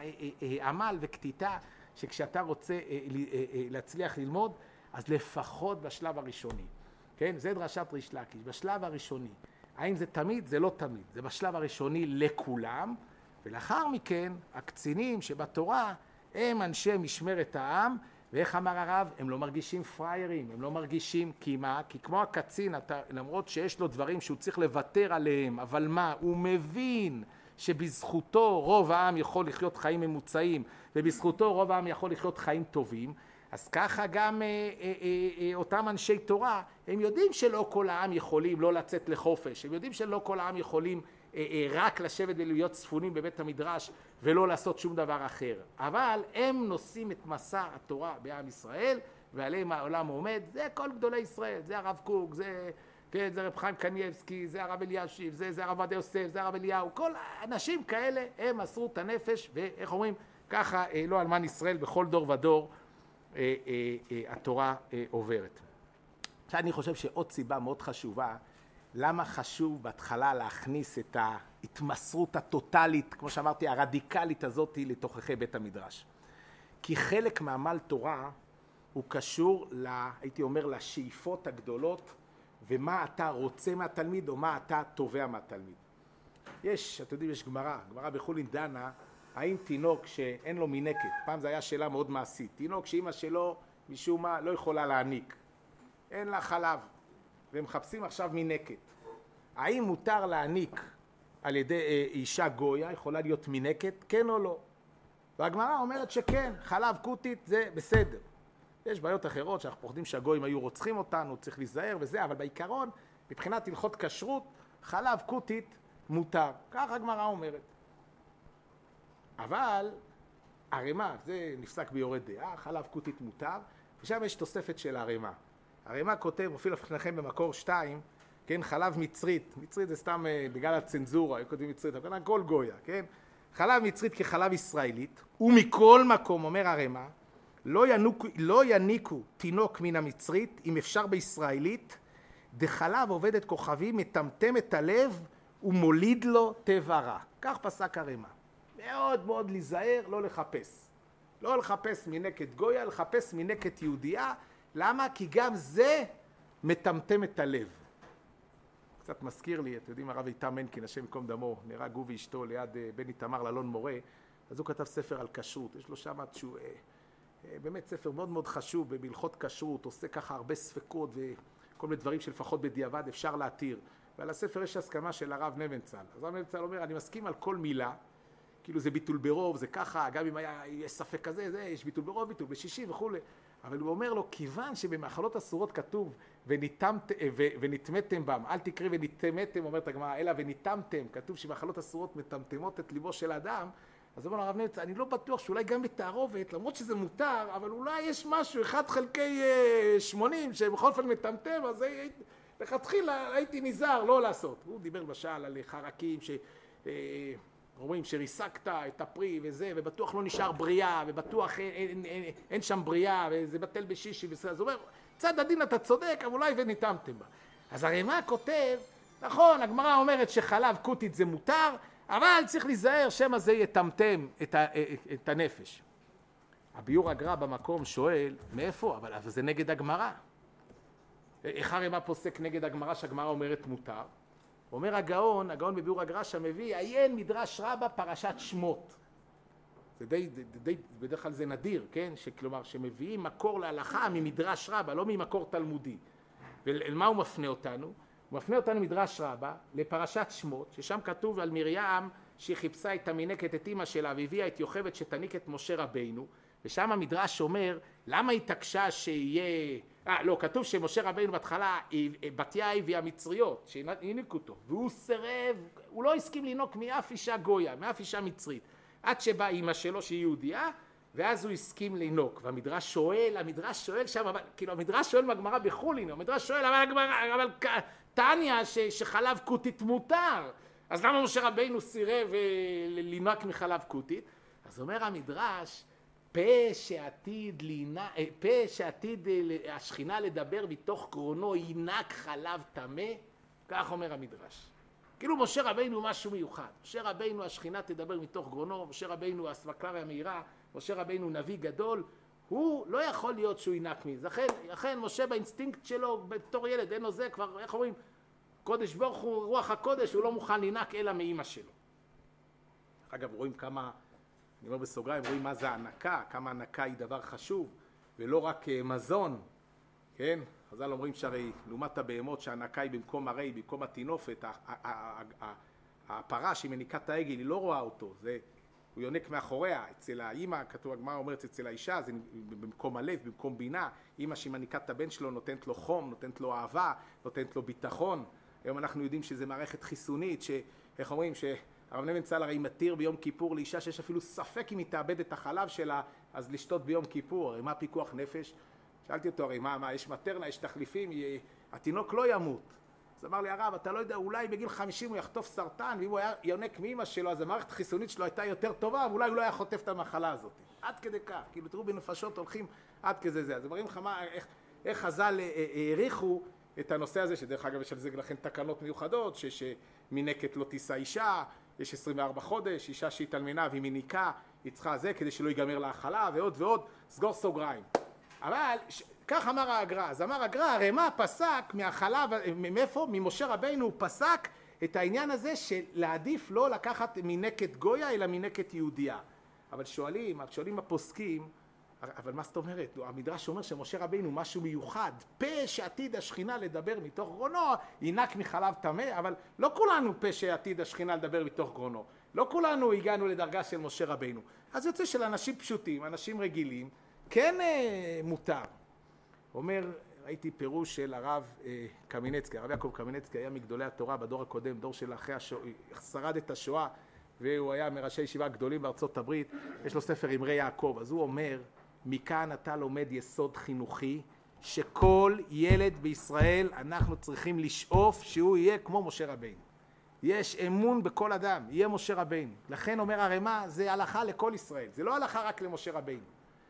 עמל וקטיטה שכשאתה רוצה להצליח ללמוד, אז לפחות בשלב הראשוני. כן? זה דרשת ריש לקיש, בשלב הראשוני. האם זה תמיד? זה לא תמיד. זה בשלב הראשוני לכולם, ולאחר מכן הקצינים שבתורה הם אנשי משמרת העם, ואיך אמר הרב? הם לא מרגישים פריירים, הם לא מרגישים, כי מה? כי כמו הקצין, אתה, למרות שיש לו דברים שהוא צריך לוותר עליהם, אבל מה? הוא מבין שבזכותו רוב העם יכול לחיות חיים ממוצעים, ובזכותו רוב העם יכול לחיות חיים טובים, אז ככה גם אה, אה, אה, אותם אנשי תורה, הם יודעים שלא כל העם יכולים לא לצאת לחופש, הם יודעים שלא כל העם יכולים אה, אה, רק לשבת ולהיות צפונים בבית המדרש ולא לעשות שום דבר אחר. אבל הם נושאים את מסע התורה בעם ישראל, ועליהם העולם עומד, זה כל גדולי ישראל, זה הרב קוק, זה, כן, זה רב חיים קניאבסקי, זה הרב אלישיב, זה, זה הרב עובדיה יוסף, זה הרב אליהו, כל אנשים כאלה הם מסרו את הנפש, ואיך אומרים, ככה אה, לא אלמן ישראל בכל דור ודור, אה, אה, אה, התורה אה, עוברת. עכשיו אני חושב שעוד סיבה מאוד חשובה, למה חשוב בהתחלה להכניס את ההתמסרות הטוטלית, כמו שאמרתי, הרדיקלית הזאת לתוככי בית המדרש. כי חלק מעמל תורה הוא קשור, לה, הייתי אומר, לשאיפות הגדולות, ומה אתה רוצה מהתלמיד או מה אתה תובע מהתלמיד. יש, אתם יודעים, יש גמרא, גמרא בחולין דנה, האם תינוק שאין לו מינקת, פעם זו הייתה שאלה מאוד מעשית, תינוק שאמא שלו משום מה לא יכולה להעניק, אין לה חלב, והם מחפשים עכשיו מינקת. האם מותר להעניק על ידי אה, אישה גויה, יכולה להיות מינקת, כן או לא? והגמרא אומרת שכן, חלב קוטית זה בסדר. יש בעיות אחרות שאנחנו פוחדים שהגויים היו רוצחים אותנו, צריך להיזהר וזה, אבל בעיקרון, מבחינת הלכות כשרות, חלב קוטית מותר. ככה הגמרא אומרת. אבל הרמ"א, זה נפסק ביורד דעה, חלב קוטית מותר, ושם יש תוספת של הרמ"א. הרמ"א כותב, מופיע לפניכם במקור שתיים, כן, חלב מצרית, מצרית זה סתם בגלל הצנזורה, היו כותבים מצרית, אבל הכל גויה, כן? חלב מצרית כחלב ישראלית, ומכל מקום, אומר הרמ"א, לא ינוקו, לא יניקו תינוק מן המצרית, אם אפשר בישראלית, דחלב עובדת כוכבים, מטמטם את הלב ומוליד לו טבע רע. כך פסק הרמ"א. מאוד מאוד להיזהר, לא לחפש. לא לחפש מינקת גויה, לחפש מינקת יהודייה. למה? כי גם זה מטמטם את הלב. קצת מזכיר לי, אתם יודעים, הרב איתם מנקין, השם יקום דמו, נהרג הוא ואשתו ליד בני תמר לאלון מורה, אז הוא כתב ספר על כשרות. יש לו שם שהוא, באמת ספר מאוד מאוד חשוב, בהלכות כשרות, עושה ככה הרבה ספקות וכל מיני דברים שלפחות בדיעבד אפשר להתיר. ועל הספר יש הסכמה של הרב נבנצל. אז הרב נבנצל אומר, אני מסכים על כל מילה, כאילו זה ביטול ברוב, זה ככה, גם אם היה, יש ספק כזה, זה, יש ביטול ברוב, ביטול בשישי וכו'. אבל הוא אומר לו, כיוון שבמאכלות אסורות כתוב, ונטמתם בם, אל תקריא ונטמתם, אומרת הגמרא, אלא ונטמתם, כתוב שמאכלות אסורות מטמטמות את ליבו של האדם, אז אומר הרב נבנצל, אני לא בטוח שאולי גם בתערובת, למרות שזה מותר, אבל אולי יש משהו, אחד חלקי שמונים, שבכל אופן מטמטם, אז לכתחילה הייתי נזהר לא לעשות. הוא דיבר למשל על חרקים ש... אומרים שריסקת את הפרי וזה, ובטוח לא נשאר בריאה, ובטוח אין, אין, אין, אין שם בריאה, וזה בטל בשישי וזה. אז הוא אומר, צד הדין אתה צודק, אבל אולי ונטמתם בה. אז הרמ"א כותב, נכון, הגמרא אומרת שחלב קוטית זה מותר, אבל צריך להיזהר שמא זה יטמטם את, ה, את הנפש. הביור הגר"א במקום שואל, מאיפה? אבל, אבל זה נגד הגמרא. איך הרמ"א פוסק נגד הגמרא שהגמרא אומרת מותר? אומר הגאון, הגאון בביור הגר"א שמביא, עיין מדרש רבה פרשת שמות. זה די, די, די, בדרך כלל זה נדיר, כן? שכלומר, שמביאים מקור להלכה ממדרש רבה, לא ממקור תלמודי. ולמה הוא מפנה אותנו? הוא מפנה אותנו מדרש רבה לפרשת שמות, ששם כתוב על מרים שהיא חיפשה את המינקת את אמא שלה והביאה את יוכבד שתניק את משה רבינו, ושם המדרש אומר למה היא התעקשה שיהיה, אה לא, כתוב שמשה רבינו בהתחלה בתיה הביאה מצריות שהיניקו אותו, והוא סירב, הוא לא הסכים לינוק מאף אישה גויה, מאף אישה מצרית, עד שבאה אמא שלו שהיא יהודייה, ואז הוא הסכים לינוק, והמדרש שואל, המדרש שואל שם, אבל, כאילו המדרש שואל מהגמרא בחולין, המדרש שואל, אבל הגמרא, אבל תניא ש, שחלב כותית מותר, אז למה משה רבינו סירב לינוק מחלב כותית? אז אומר המדרש, פה שעתיד, לינה, פה שעתיד השכינה לדבר מתוך גרונו ינק חלב טמא, כך אומר המדרש. כאילו משה רבינו משהו מיוחד, משה רבינו השכינה תדבר מתוך גרונו, משה רבינו הסמקלריה המהירה, משה רבינו נביא גדול, הוא לא יכול להיות שהוא ינק מזה. לכן, לכן משה באינסטינקט שלו בתור ילד, אין לו זה כבר, איך אומרים, קודש ברוך הוא, רוח הקודש, הוא לא מוכן לינק אלא מאמא שלו. אגב, רואים כמה, אני אומר בסוגריים, רואים מה זה הנקה, כמה הנקה היא דבר חשוב, ולא רק מזון, כן? חז"ל אומרים שהרי לעומת הבהמות שהנקה היא במקום הרי, במקום התינופת, הפרה שהיא מניקת העגל, היא לא רואה אותו, זה, הוא יונק מאחוריה, אצל האמא, כתוב הגמרא אומרת אצל האישה, זה במקום הלב, במקום בינה, אמא שהיא מניקת הבן שלו נותנת לו חום, נותנת לו אהבה, נותנת לו ביטחון. היום אנחנו יודעים שזה מערכת חיסונית, שאיך אומרים, שהרב נבן צהל הרי מתיר ביום כיפור לאישה שיש אפילו ספק אם היא תאבד את החלב שלה, אז לשתות ביום כיפור, הרי מה פיקוח נפש? שאלתי אותו, הרי מה, מה, יש מטרנה, יש תחליפים, התינוק לא ימות. אז אמר לי הרב, אתה לא יודע, אולי בגיל חמישים הוא יחטוף סרטן, ואם הוא היה יונק מאמא שלו, אז המערכת החיסונית שלו הייתה יותר טובה, ואולי הוא לא היה חוטף את המחלה הזאת. עד כדי כך, כאילו תראו בנפשות הולכים עד כזה זה. אז אומרים לך מה, איך, איך חז"ל העריכו את הנושא הזה, שדרך אגב יש על זה לכן תקנות מיוחדות, שמינקת לא תישא אישה, יש עשרים וארבעה חודש, אישה שהיא תלמינה והיא מיניקה, היא צריכה זה כדי שלא ייגמר לה החלב, ועוד ועוד, סגור סוגריים. אבל כך אמר הגר"א, אז אמר הגר"א, הרי מה פסק מהחלב, מאיפה? ממשה רבינו הוא פסק את העניין הזה של להעדיף לא לקחת מינקת גויה אלא מינקת יהודייה. אבל שואלים, שואלים הפוסקים, אבל מה זאת אומרת? המדרש אומר שמשה רבינו משהו מיוחד, פה שעתיד השכינה לדבר מתוך גרונו, ינק מחלב טמא, אבל לא כולנו פה שעתיד השכינה לדבר מתוך גרונו, לא כולנו הגענו לדרגה של משה רבינו. אז יוצא של אנשים פשוטים, אנשים רגילים, כן אה, מותר. אומר, ראיתי פירוש של הרב אה, קמינצקי, הרב יעקב קמינצקי היה מגדולי התורה בדור הקודם, דור של אחרי השואה, שרד את השואה, והוא היה מראשי ישיבה גדולים בארצות הברית, יש לו ספר אמרי יעקב, אז הוא אומר, מכאן אתה לומד יסוד חינוכי, שכל ילד בישראל אנחנו צריכים לשאוף שהוא יהיה כמו משה רבינו. יש אמון בכל אדם, יהיה משה רבינו. לכן אומר הרמ"א, זה הלכה לכל ישראל, זה לא הלכה רק למשה רבינו.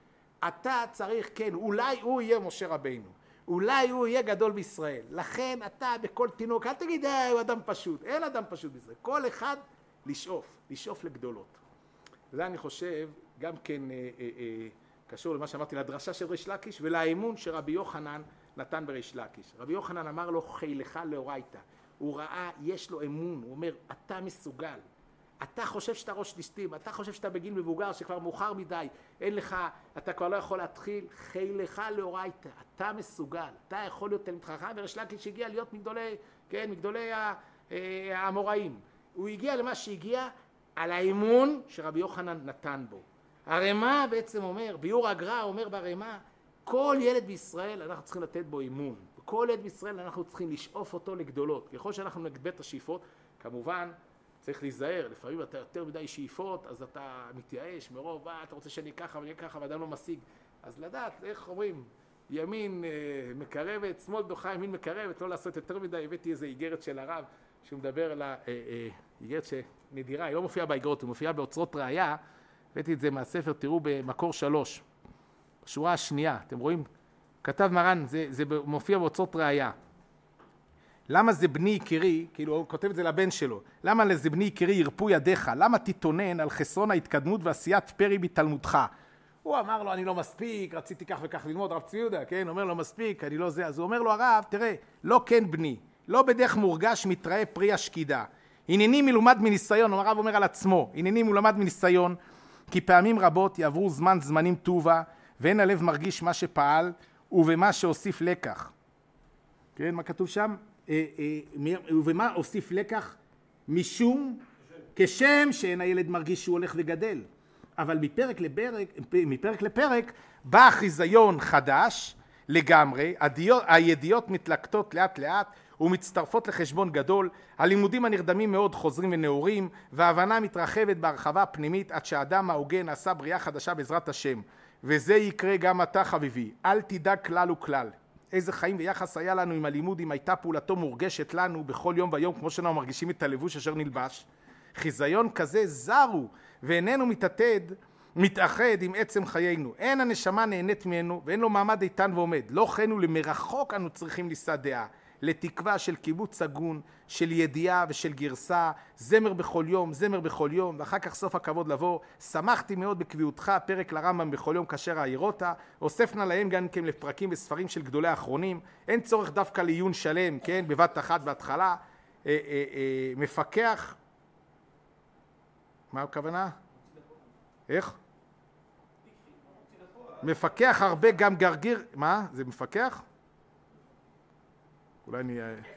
אתה צריך, כן, אולי הוא יהיה משה רבינו, אולי הוא יהיה גדול בישראל, לכן אתה בכל תינוק, אל תגיד, אה, הוא אדם פשוט, אין אדם פשוט בישראל, כל אחד לשאוף, לשאוף לגדולות. וזה אני חושב, גם כן אה, אה, אה, קשור למה שאמרתי, לדרשה של ריש לקיש ולאמון שרבי יוחנן נתן בריש לקיש. רבי יוחנן אמר לו, חילך לאורייתא, הוא ראה, יש לו אמון, הוא אומר, אתה מסוגל. אתה חושב שאתה ראש ליסטים, אתה חושב שאתה בגיל מבוגר שכבר מאוחר מדי, אין לך, אתה כבר לא יכול להתחיל, חילך לאורייתא, אתה מסוגל, אתה יכול להיות תלמיד חכם, וריש לקיש הגיע להיות מגדולי, כן, מגדולי האמוראים. הוא הגיע למה שהגיע על האמון שרבי יוחנן נתן בו. הרמ"א בעצם אומר, ביור הגר"א אומר ברמ"א, כל ילד בישראל אנחנו צריכים לתת בו אמון, כל ילד בישראל אנחנו צריכים לשאוף אותו לגדולות, ככל שאנחנו נגבה את השאיפות, כמובן, צריך להיזהר, לפעמים אתה יותר מדי שאיפות, אז אתה מתייאש מרוב, אה, אתה רוצה שאני ככה ואני ככה, ואדם לא משיג. אז לדעת, איך אומרים, ימין אה, מקרבת, שמאל דוחה, ימין מקרבת, לא לעשות יותר מדי. הבאתי איזו איגרת של הרב, שהוא מדבר על האיגרת שנדירה, היא לא מופיעה באיגרות, היא מופיעה באוצרות ראייה, הבאתי את זה מהספר, תראו במקור שלוש, בשורה השנייה, אתם רואים? כתב מרן, זה, זה מופיע באוצרות ראייה. למה זה בני יקירי, כאילו הוא כותב את זה לבן שלו, למה זה בני יקירי ירפו ידיך, למה תתונן על חסרון ההתקדמות ועשיית פרי בתלמודך, הוא אמר לו, אני לא מספיק, רציתי כך וכך ללמוד, רב צבי יהודה, כן? אומר לו, מספיק, אני לא זה. אז הוא אומר לו, הרב, תראה, לא כן בני, לא בדרך מורגש מתראה פרי השקידה. הנני מלומד מניסיון, הרב אומר על עצמו, הנני מלומד מניסיון, כי פעמים רבות יעברו זמן זמנים טובה, ואין הלב מרגיש מה שפעל, ובמה שהוסיף לקח. כן, מה כתוב שם? ובמה הוסיף לקח? משום כשם שאין הילד מרגיש שהוא הולך וגדל. אבל מפרק לפרק, מפרק לפרק בא חיזיון חדש לגמרי, הידיעות מתלקטות לאט לאט ומצטרפות לחשבון גדול, הלימודים הנרדמים מאוד חוזרים ונאורים, וההבנה מתרחבת בהרחבה פנימית עד שהאדם ההוגן עשה בריאה חדשה בעזרת השם. וזה יקרה גם אתה חביבי, אל תדאג כלל וכלל. איזה חיים ויחס היה לנו עם הלימוד, אם הייתה פעולתו מורגשת לנו בכל יום ויום, כמו שאנחנו מרגישים את הלבוש אשר נלבש. חיזיון כזה זרו, ואיננו מתעתד, מתאחד עם עצם חיינו. אין הנשמה נהנית ממנו, ואין לו מעמד איתן ועומד. לא חיינו למרחוק אנו צריכים לישא דעה, לתקווה של קיבוץ הגון, של ידיעה ושל גרסה, זמר בכל יום, זמר בכל יום, ואחר כך סוף הכבוד לבוא. שמחתי מאוד בקביעותך, פרק לרמב"ם בכל יום כאשר העירותה, אוספנה להם גם כן לפרקים וספרים של גדולי האחרונים. אין צורך דווקא לעיון שלם, כן, בבת אחת בהתחלה. אה, אה, אה, מפקח, מה הכוונה? איך? מפקח הרבה גם גרגיר, מה? זה מפקח? אולי אני...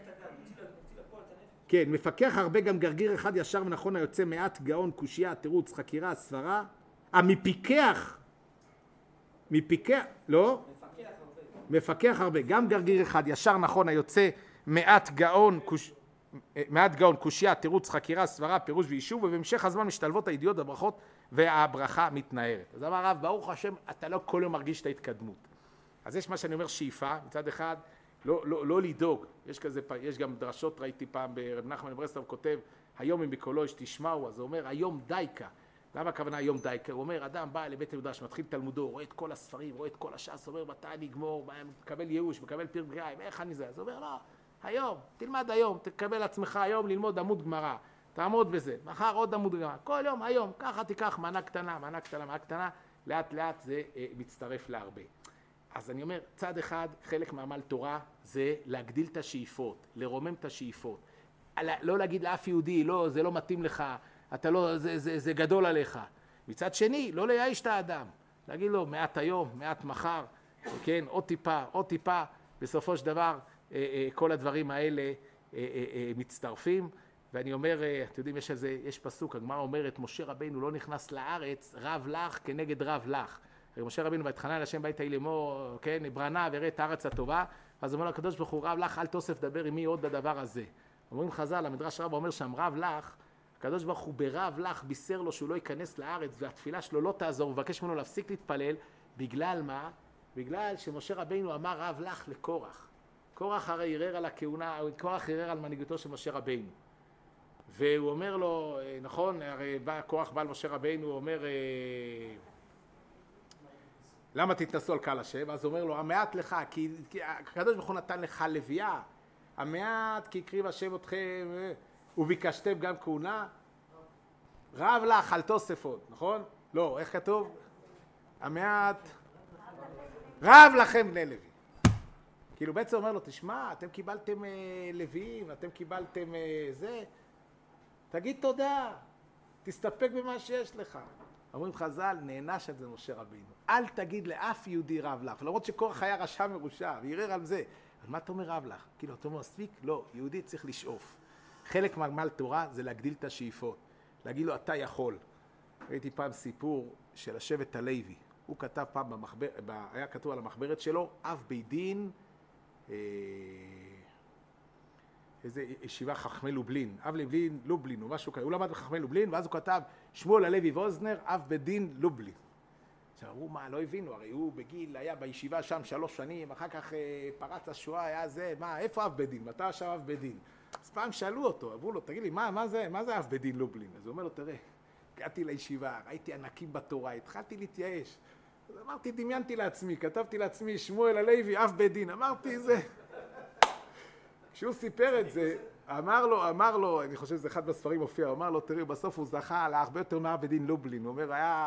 כן, מפקח הרבה גם גרגיר אחד ישר ונכון היוצא מעט גאון, קושייה, תירוץ, חקירה, סברה. אה, מפיקח. מפיקח, לא? מפקח הרבה. מפקח הרבה, גם גרגיר אחד ישר נכון היוצא מעט גאון, קוש... מעט גאון, קושייה, תירוץ, חקירה, סברה, פירוש ויישוב, ובהמשך הזמן משתלבות הידיעות, הברכות והברכה מתנערת. אז אמר הרב, ברוך השם, אתה לא כל יום מרגיש את ההתקדמות. אז יש מה שאני אומר שאיפה, מצד אחד, לא, לא, לא לדאוג. יש כזה, יש גם דרשות, ראיתי פעם ברב נחמן מברסלב כותב, היום אם בקולו יש תשמעו, אז הוא אומר, היום דייקה. למה הכוונה היום דייקה? הוא אומר, אדם בא לבית המדרש, מתחיל תלמודו, רואה את כל הספרים, רואה את כל הש"ס, אומר, מתי אני אגמור, מקבל ייאוש, מקבל פרק גריים, איך אני זה? אז הוא אומר, לא, היום, תלמד היום, תקבל עצמך היום ללמוד עמוד גמרא, תעמוד בזה, מחר עוד עמוד גמרא, כל יום, היום, ככה תיקח מנה קטנה, מנה קטנה, מנה קטנה, לאט לאט זה אה, מצטרף להרבה. אז אני אומר, צד אחד, חלק מעמל תורה זה להגדיל את השאיפות, לרומם את השאיפות. לא להגיד לאף יהודי, לא, זה לא מתאים לך, אתה לא, זה, זה, זה גדול עליך. מצד שני, לא לייאש את האדם. להגיד לו, מעט היום, מעט מחר, כן, עוד טיפה, עוד טיפה, בסופו של דבר, כל הדברים האלה מצטרפים. ואני אומר, אתם יודעים, יש איזה, יש פסוק, הגמרא אומרת, משה רבינו לא נכנס לארץ, רב לך כנגד רב לך. משה רבינו והתחנן להשם בית ההיא לאמור, כן, ברנה וראה את הארץ הטובה, אז אומר לו הקדוש ברוך הוא, רב לך, אל תוסף דבר עמי עוד בדבר הזה. אומרים חז"ל, המדרש רב אומר שם, רב לך, הקדוש ברוך הוא ברב לך בישר לו שהוא לא ייכנס לארץ, והתפילה שלו לא תעזור, ובקש ממנו להפסיק להתפלל, בגלל מה? בגלל שמשה רבינו אמר רב לך לקורח. קורח הרי ערער על הכהונה, קורח ערער על מנהיגותו של משה רבינו. והוא אומר לו, נכון, הרי בא, קורח בא על משה רבינו, הוא אומר, למה תתנסו על קהל השם? אז הוא אומר לו, המעט לך, כי, כי הקדוש ברוך הוא נתן לך לוויה, המעט כי הקריב השם אתכם, וביקשתם גם כהונה, רב לך על תוספות, נכון? לא, איך כתוב? המעט, רב לכם בני לוי. כאילו בעצם אומר לו, תשמע, אתם קיבלתם אה, לוויים, אתם קיבלתם אה, זה, תגיד תודה, תסתפק במה שיש לך. אומרים חז"ל, נענש על זה משה רבינו. אל תגיד לאף יהודי רב לך, למרות שקורח היה רשע מרושע, וערער על זה. אז מה אתה אומר רב לך? כאילו, אתה אומר מספיק? לא, יהודי צריך לשאוף. חלק מעמל תורה זה להגדיל את השאיפות. להגיד לו, אתה יכול. ראיתי פעם סיפור של השבט הלוי. הוא כתב פעם במחבר, היה כתוב על המחברת שלו, אב בית דין, אה, איזה ישיבה חכמי לובלין, אב לובלין, לובלין, או משהו כזה, הוא למד בחכמי לובלין, ואז הוא כתב, שמואל הלוי ואוזנר, אב בית דין, לובלין. עכשיו, אמרו, מה, לא הבינו, הרי הוא בגיל, היה בישיבה שם שלוש שנים, אחר כך אה, פרץ השואה, היה זה, מה, איפה אב בית דין? מתי עכשיו אב בית דין? אז פעם שאלו אותו, אמרו לו, תגיד לי, מה, מה זה, מה זה אב בית דין לובלין? אז הוא אומר לו, תראה, הגעתי לישיבה, ראיתי ענקים בתורה, התחלתי להתייאש. אז אמרתי, דמיינתי לעצמי, כתבתי לעצמי, שמואל הלוי, אב בית דין, אמרתי, זה... כשהוא סיפר את זה, אמר לו, אמר לו, אני חושב שזה אחד בספרים הופיע, הוא אמר לו, תראי, בסוף הוא זכה להרבה יותר מאב בית דין לובלין, הוא אומר, היה,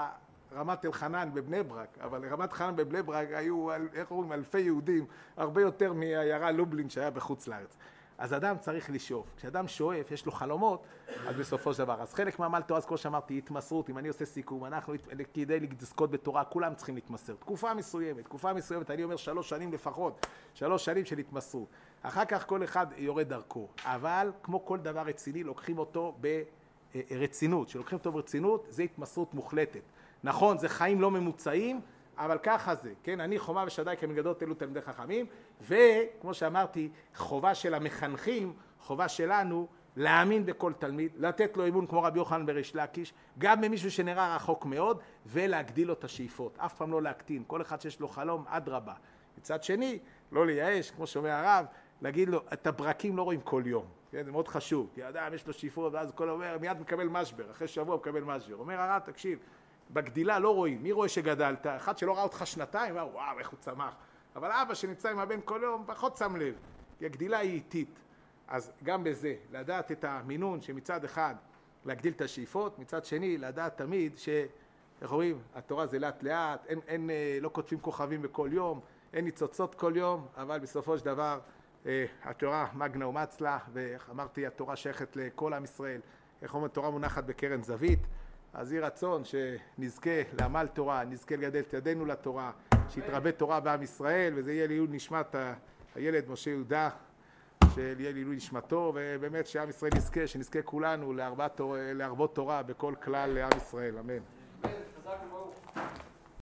רמת אלחנן בבני ברק, אבל רמת אלחנן בבני ברק היו, איך אומרים, אלפי יהודים, הרבה יותר מהעיירה לובלין שהיה בחוץ לארץ. אז אדם צריך לשאוף. כשאדם שואף, יש לו חלומות, אז בסופו של דבר. אז חלק מעמל תורה, אז כמו שאמרתי, התמסרות. אם אני עושה סיכום, אנחנו כדי לזכות בתורה, כולם צריכים להתמסר. תקופה מסוימת, תקופה מסוימת, אני אומר שלוש שנים לפחות, שלוש שנים של התמסרות. אחר כך כל אחד יורד דרכו. אבל כמו כל דבר רציני, לוקחים אותו ברצינות. כשלוקחים אותו ברצינות, זה התמסרות מוחלטת. נכון, זה חיים לא ממוצעים, אבל ככה זה, כן? אני חומה ושדי כמגדות אלו תלמידי חכמים, וכמו שאמרתי, חובה של המחנכים, חובה שלנו, להאמין בכל תלמיד, לתת לו אמון כמו רבי יוחנן בריש לקיש, גם במישהו שנראה רחוק מאוד, ולהגדיל לו את השאיפות, אף פעם לא להקטין, כל אחד שיש לו חלום, אדרבה. מצד שני, לא לייאש, כמו שאומר הרב, להגיד לו, את הברקים לא רואים כל יום, כן? זה מאוד חשוב, כי אדם יש לו שאיפות, ואז כל אומר, מיד מקבל משבר, אחרי שבוע מקבל משבר. אומר הרב, תקשיב, בגדילה לא רואים, מי רואה שגדלת? אחד שלא ראה אותך שנתיים, וואו, איך הוא צמח. אבל אבא שנמצא עם הבן כל יום, פחות שם לב, כי הגדילה היא איטית. אז גם בזה, לדעת את המינון שמצד אחד להגדיל את השאיפות, מצד שני, לדעת תמיד ש... איך אומרים? התורה זה לאט לאט, אין, אין, לא כותבים כוכבים בכל יום, אין ניצוצות כל יום, אבל בסופו של דבר, התורה מגנה ומצלה, ואמרתי, התורה שייכת לכל עם ישראל. איך אומרים? התורה מונחת בקרן זווית, אז יהי רצון שנזכה לעמל תורה, נזכה לגדל את ידינו לתורה, שיתרבה תורה בעם ישראל, וזה יהיה לעילוי נשמת הילד משה יהודה, שיהיה לעילוי נשמתו, ובאמת שעם ישראל יזכה, שנזכה כולנו להרבות תורה בכל כלל לעם ישראל, אמן.